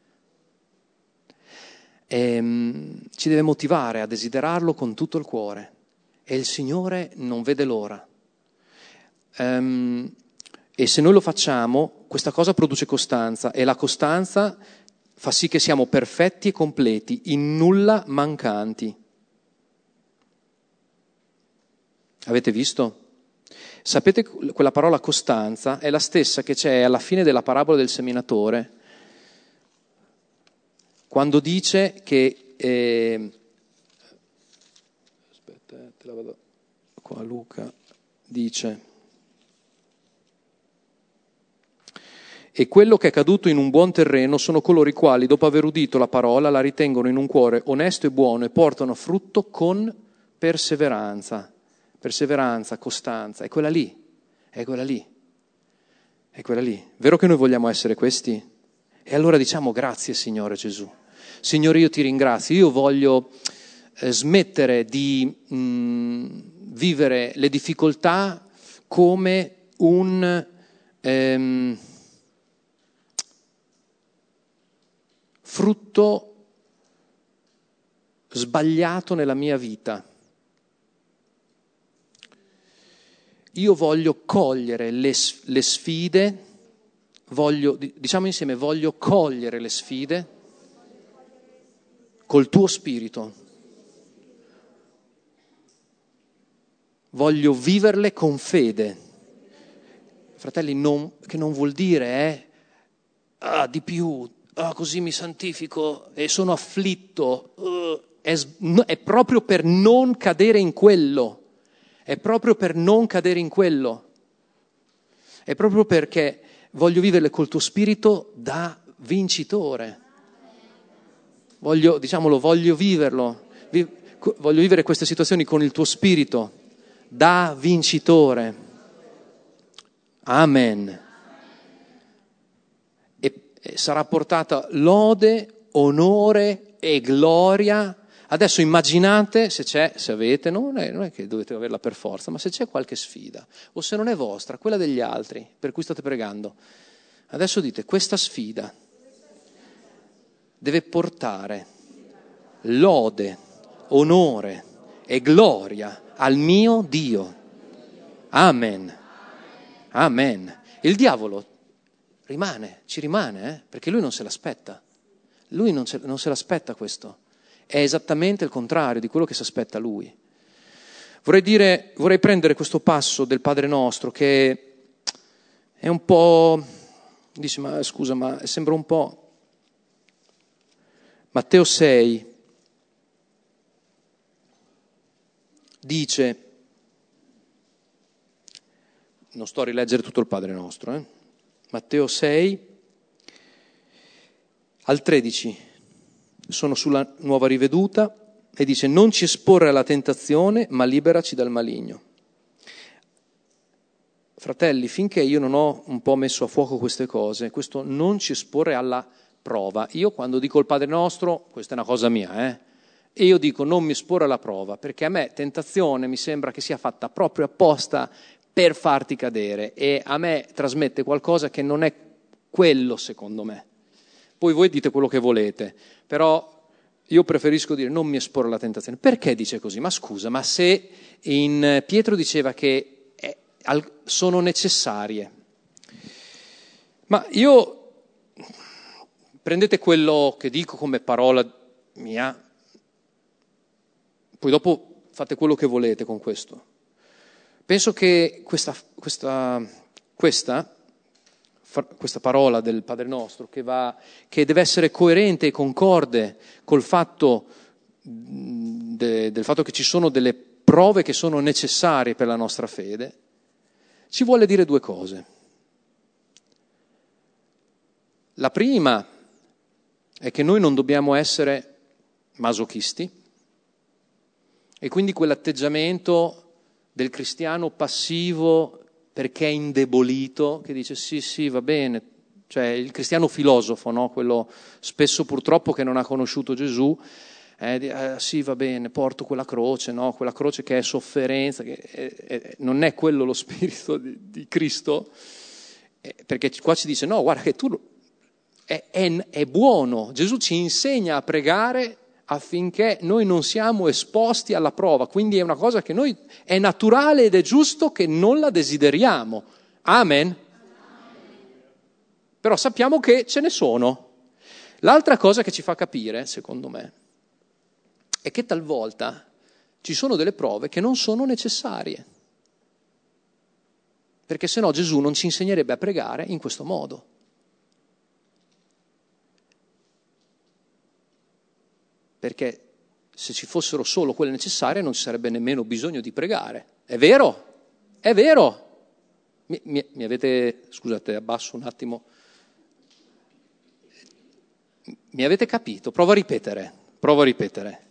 E, ci deve motivare a desiderarlo con tutto il cuore. E il Signore non vede l'ora. Um, e se noi lo facciamo, questa cosa produce costanza e la costanza fa sì che siamo perfetti e completi, in nulla mancanti. Avete visto? Sapete, quella parola costanza è la stessa che c'è alla fine della parabola del seminatore, quando dice che... Eh, aspetta, te la vado qua, Luca, dice... E quello che è caduto in un buon terreno sono coloro i quali, dopo aver udito la parola, la ritengono in un cuore onesto e buono e portano frutto con perseveranza. Perseveranza, costanza, è quella lì, è quella lì, è quella lì. Vero che noi vogliamo essere questi? E allora diciamo grazie Signore Gesù. Signore, io ti ringrazio, io voglio eh, smettere di mh, vivere le difficoltà come un... Ehm, frutto sbagliato nella mia vita. Io voglio cogliere le, le sfide, voglio, diciamo insieme, voglio cogliere le sfide col tuo spirito. Voglio viverle con fede. Fratelli, non, che non vuol dire eh, ah, di più, ah, così mi santifico e sono afflitto. Uh, è, è proprio per non cadere in quello. È proprio per non cadere in quello. È proprio perché voglio viverle col tuo spirito da vincitore. Voglio, diciamolo, voglio viverlo. Vi, voglio vivere queste situazioni con il tuo spirito da vincitore. Amen. E, e sarà portata lode, onore e gloria. Adesso immaginate se c'è, se avete, non è, non è che dovete averla per forza, ma se c'è qualche sfida, o se non è vostra, quella degli altri, per cui state pregando. Adesso dite, questa sfida deve portare lode, onore e gloria al mio Dio. Amen. Amen. Il diavolo rimane, ci rimane, eh? Perché lui non se l'aspetta. Lui non se, non se l'aspetta questo. È esattamente il contrario di quello che si aspetta lui. Vorrei dire, vorrei prendere questo passo del Padre Nostro che è un po', dici ma scusa, ma sembra un po'. Matteo sei dice, non sto a rileggere tutto il Padre Nostro, eh? Matteo sei al tredici. Sono sulla nuova riveduta e dice non ci esporre alla tentazione ma liberaci dal maligno. Fratelli, finché io non ho un po' messo a fuoco queste cose, questo non ci esporre alla prova. Io quando dico il Padre Nostro, questa è una cosa mia, eh? E io dico non mi esporre alla prova, perché a me tentazione mi sembra che sia fatta proprio apposta per farti cadere e a me trasmette qualcosa che non è quello secondo me. Poi voi dite quello che volete, però io preferisco dire non mi esporre alla tentazione. Perché dice così? Ma scusa, ma se in Pietro diceva che è, sono necessarie. Ma io, prendete quello che dico come parola mia, poi dopo fate quello che volete con questo. Penso che questa, questa, questa questa parola del Padre Nostro che, va, che deve essere coerente e concorde col fatto de, del fatto che ci sono delle prove che sono necessarie per la nostra fede, ci vuole dire due cose. La prima è che noi non dobbiamo essere masochisti e quindi quell'atteggiamento del cristiano passivo perché è indebolito, che dice sì, sì, va bene, cioè il cristiano filosofo, no? Quello spesso purtroppo che non ha conosciuto Gesù, eh, eh, sì, va bene, porto quella croce, no? Quella croce che è sofferenza, che è, è, non è quello lo spirito di, di Cristo, eh, perché qua ci dice no, guarda che tu è, è, è buono, Gesù ci insegna a pregare affinché noi non siamo esposti alla prova, quindi è una cosa che noi è naturale ed è giusto che non la desideriamo. Amen? Però sappiamo che ce ne sono. L'altra cosa che ci fa capire, secondo me, è che talvolta ci sono delle prove che non sono necessarie, perché sennò Gesù non ci insegnerebbe a pregare in questo modo. Perché se ci fossero solo quelle necessarie non ci sarebbe nemmeno bisogno di pregare. È vero? È vero? Mi, mi, mi avete, scusate, abbasso un attimo. Mi avete capito? Provo a ripetere, provo a ripetere.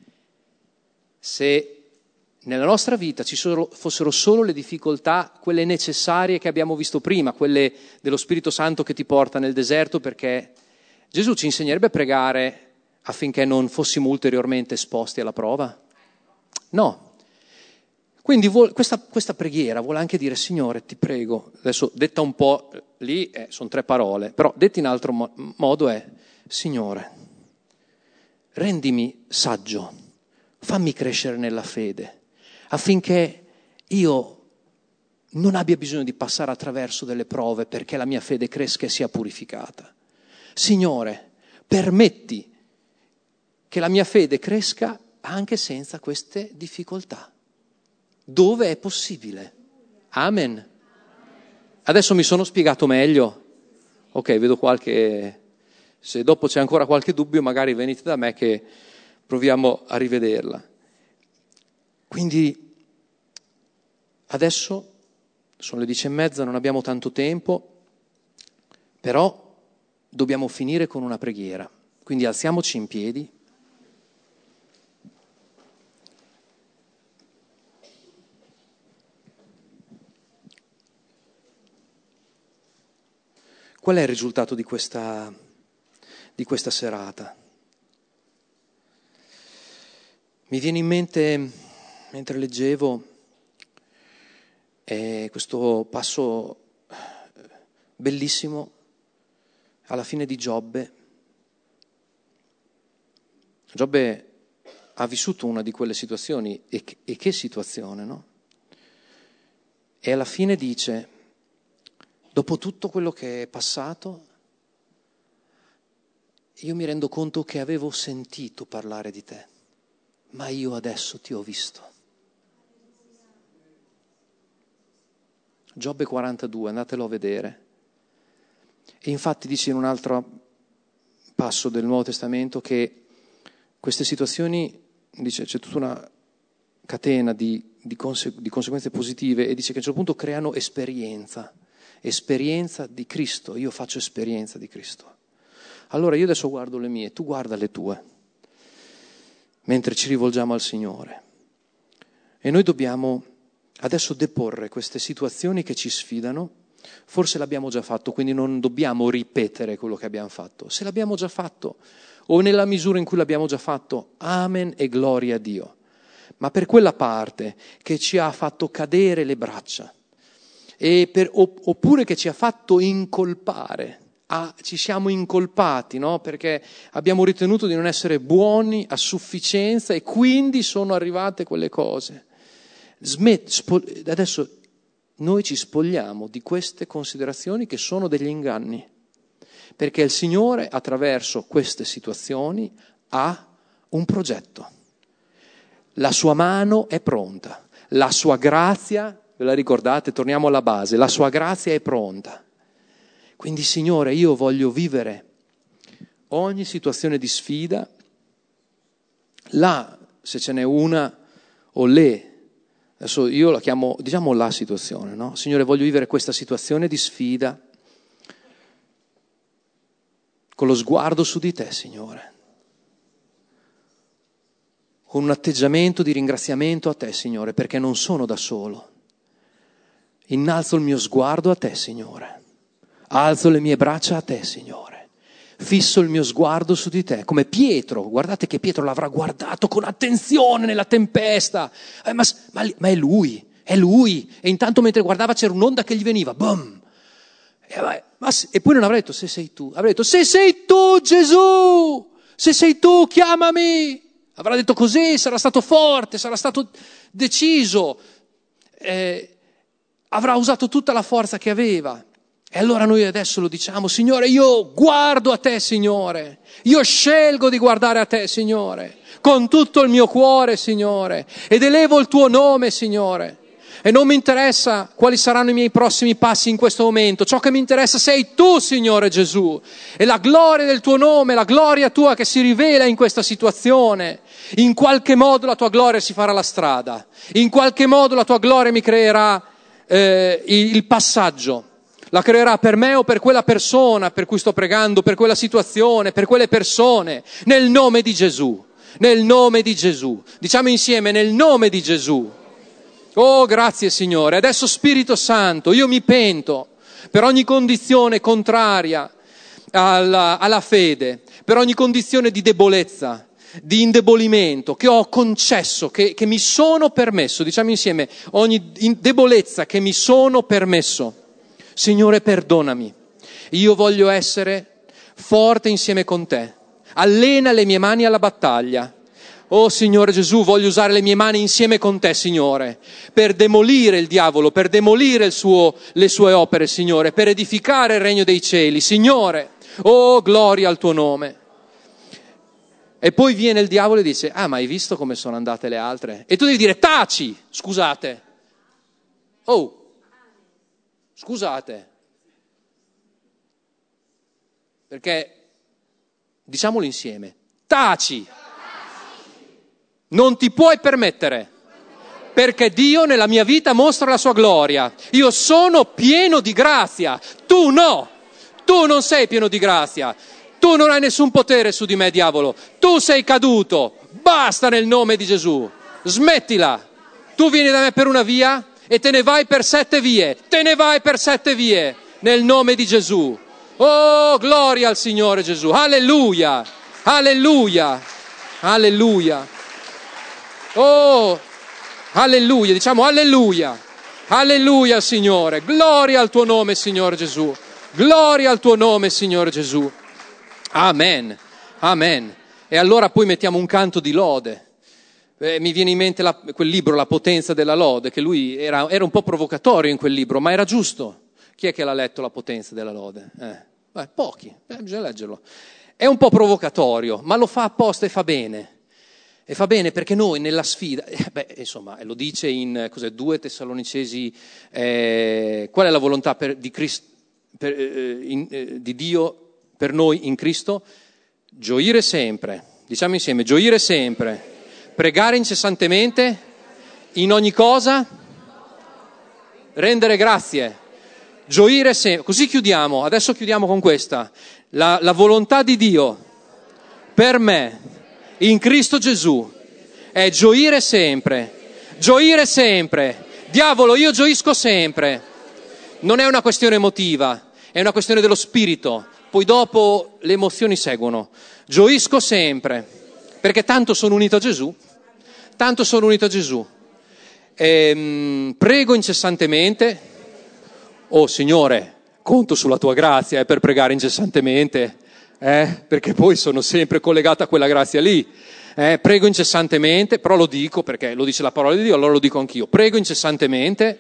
Se nella nostra vita ci sono, fossero solo le difficoltà, quelle necessarie che abbiamo visto prima, quelle dello Spirito Santo che ti porta nel deserto, perché Gesù ci insegnerebbe a pregare affinché non fossimo ulteriormente esposti alla prova? No. Quindi vuol, questa, questa preghiera vuole anche dire, Signore, ti prego, adesso detta un po', lì eh, sono tre parole, però detta in altro mo- modo è, Signore, rendimi saggio, fammi crescere nella fede, affinché io non abbia bisogno di passare attraverso delle prove perché la mia fede cresca e sia purificata. Signore, permetti che la mia fede cresca anche senza queste difficoltà, dove è possibile. Amen. Adesso mi sono spiegato meglio? Ok, vedo qualche... Se dopo c'è ancora qualche dubbio, magari venite da me che proviamo a rivederla. Quindi adesso sono le dieci e mezza, non abbiamo tanto tempo, però dobbiamo finire con una preghiera. Quindi alziamoci in piedi. Qual è il risultato di questa, di questa serata? Mi viene in mente, mentre leggevo, eh, questo passo bellissimo alla fine di Giobbe. Giobbe ha vissuto una di quelle situazioni, e che, e che situazione, no? E alla fine dice: dopo tutto quello che è passato, io mi rendo conto che avevo sentito parlare di te, ma io adesso ti ho visto. Giobbe quarantadue, andatelo a vedere. E infatti dice in un altro passo del Nuovo Testamento che queste situazioni, dice, c'è tutta una catena di, di, conse- di conseguenze positive, e dice che a un certo punto creano esperienza. Esperienza di Cristo, io faccio esperienza di Cristo. Allora io adesso guardo le mie, tu guarda le tue, mentre ci rivolgiamo al Signore. E noi dobbiamo adesso deporre queste situazioni che ci sfidano. Forse l'abbiamo già fatto, quindi non dobbiamo ripetere quello che abbiamo fatto. Se l'abbiamo già fatto, o nella misura in cui l'abbiamo già fatto, amen e gloria a Dio. Ma per quella parte che ci ha fatto cadere le braccia, e per, oppure che ci ha fatto incolpare, ah, ci siamo incolpati, no? Perché abbiamo ritenuto di non essere buoni a sufficienza e quindi sono arrivate quelle cose. Smet, spol, adesso noi ci spogliamo di queste considerazioni che sono degli inganni, perché il Signore attraverso queste situazioni ha un progetto. La sua mano è pronta, la sua grazia, ve la ricordate? Torniamo alla base, la sua grazia è pronta. Quindi Signore, io voglio vivere ogni situazione di sfida, là, se ce n'è una, o le, adesso io la chiamo, diciamo la situazione, no? Signore, voglio vivere questa situazione di sfida con lo sguardo su di te, Signore, con un atteggiamento di ringraziamento a te, Signore, perché non sono da solo. Innalzo il mio sguardo a te, Signore. Alzo le mie braccia a te, Signore. Fisso il mio sguardo su di te, come Pietro. Guardate che Pietro l'avrà guardato con attenzione nella tempesta. Eh, ma, ma, ma è lui, è lui. E intanto mentre guardava c'era un'onda che gli veniva. Boom! E, ma, ma, e poi non avrà detto se sei tu. Avrà detto se sei tu, Gesù! Se sei tu, chiamami! Avrà detto così, sarà stato forte, sarà stato deciso. Eh, avrà usato tutta la forza che aveva. E allora noi adesso lo diciamo: Signore, io guardo a te, Signore. Io scelgo di guardare a te, Signore, con tutto il mio cuore, Signore. Ed elevo il tuo nome, Signore. E non mi interessa quali saranno i miei prossimi passi in questo momento. Ciò che mi interessa sei tu, Signore Gesù. E la gloria del tuo nome, la gloria tua che si rivela in questa situazione. In qualche modo la tua gloria si farà la strada. In qualche modo la tua gloria mi creerà eh, il passaggio. La creerà per me o per quella persona per cui sto pregando, per quella situazione, per quelle persone, nel nome di Gesù, nel nome di Gesù. Diciamo insieme, nel nome di Gesù. Oh, grazie Signore. Adesso Spirito Santo, io mi pento per ogni condizione contraria alla, alla fede, per ogni condizione di debolezza, di indebolimento che ho concesso, che, che mi sono permesso. Diciamo insieme, ogni debolezza che mi sono permesso. Signore, perdonami, io voglio essere forte insieme con te, allena le mie mani alla battaglia. Oh Signore Gesù, voglio usare le mie mani insieme con te, Signore, per demolire il diavolo, per demolire il suo, le sue opere, Signore, per edificare il regno dei cieli, Signore. Oh, gloria al tuo nome. E poi viene il diavolo e dice, ah, ma hai visto come sono andate le altre? E tu devi dire, taci, scusate. Oh, scusate. Perché, diciamolo insieme, taci. Non ti puoi permettere, perché Dio nella mia vita mostra la sua gloria. Io sono pieno di grazia, tu no, tu non sei pieno di grazia, tu non hai nessun potere su di me, diavolo, tu sei caduto, basta nel nome di Gesù, smettila, tu vieni da me per una via e te ne vai per sette vie, te ne vai per sette vie, nel nome di Gesù. Oh, gloria al Signore Gesù, alleluia, alleluia, alleluia. Oh, alleluia, diciamo alleluia, alleluia al Signore, gloria al tuo nome, Signore Gesù, gloria al tuo nome, Signore Gesù, amen, amen. E allora poi mettiamo un canto di lode. Eh, mi viene in mente la, quel libro, La potenza della lode, che lui era, era un po' provocatorio in quel libro, ma era giusto. Chi è che l'ha letto, La potenza della lode? Eh, beh, pochi, eh, bisogna leggerlo. È un po' provocatorio, ma lo fa apposta e fa bene. E fa bene perché noi nella sfida, eh, beh, insomma, lo dice in cos'è, due Tessalonicesi, eh, qual è la volontà per, di, Christ, per, eh, in, eh, di Dio per noi in Cristo? Gioire sempre, diciamo insieme, gioire sempre, pregare incessantemente, in ogni cosa, rendere grazie, gioire sempre. Così chiudiamo, adesso chiudiamo con questa, la, la volontà di Dio per me, in Cristo Gesù, è gioire sempre, gioire sempre. Diavolo, io gioisco sempre. Non è una questione emotiva, è una questione dello spirito. Poi dopo le emozioni seguono. Gioisco sempre, perché tanto sono unito a Gesù, tanto sono unito a Gesù. E, prego incessantemente. Oh Signore, conto sulla tua grazia eh, per pregare incessantemente. Eh, perché poi sono sempre collegato a quella grazia lì. Eh, prego incessantemente, però lo dico perché lo dice la parola di Dio, allora lo dico anch'io. Prego incessantemente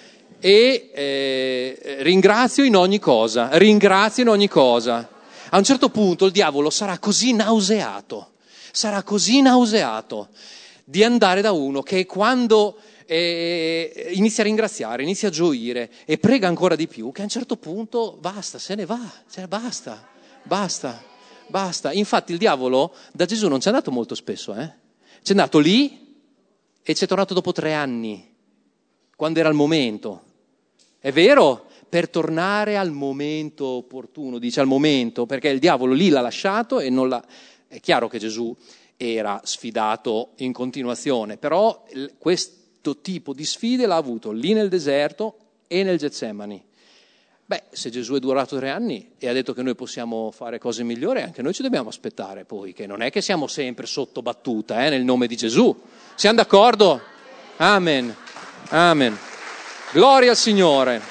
e eh, ringrazio in ogni cosa, ringrazio in ogni cosa. A un certo punto il diavolo sarà così nauseato, sarà così nauseato di andare da uno che quando eh, inizia a ringraziare, inizia a gioire e prega ancora di più, che a un certo punto basta, se ne va, cioè basta. Basta, basta. Infatti il diavolo da Gesù non c'è andato molto spesso, eh? C'è andato lì e c'è tornato dopo tre anni, quando era il momento. È vero? Per tornare al momento opportuno, dice al momento, perché il diavolo lì l'ha lasciato e non l'ha... È chiaro che Gesù era sfidato in continuazione, però questo tipo di sfide l'ha avuto lì nel deserto e nel Getsemani. Beh, se Gesù è durato tre anni e ha detto che noi possiamo fare cose migliori, anche noi ci dobbiamo aspettare poi, che non è che siamo sempre sotto battuta, eh, nel nome di Gesù. Siamo d'accordo? Amen. Amen. Gloria al Signore.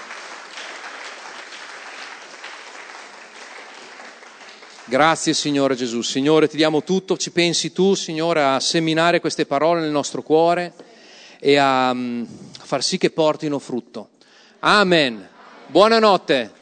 Grazie Signore Gesù. Signore, ti diamo tutto, ci pensi tu, Signore, a seminare queste parole nel nostro cuore e a, a far sì che portino frutto. Amen. Buonanotte.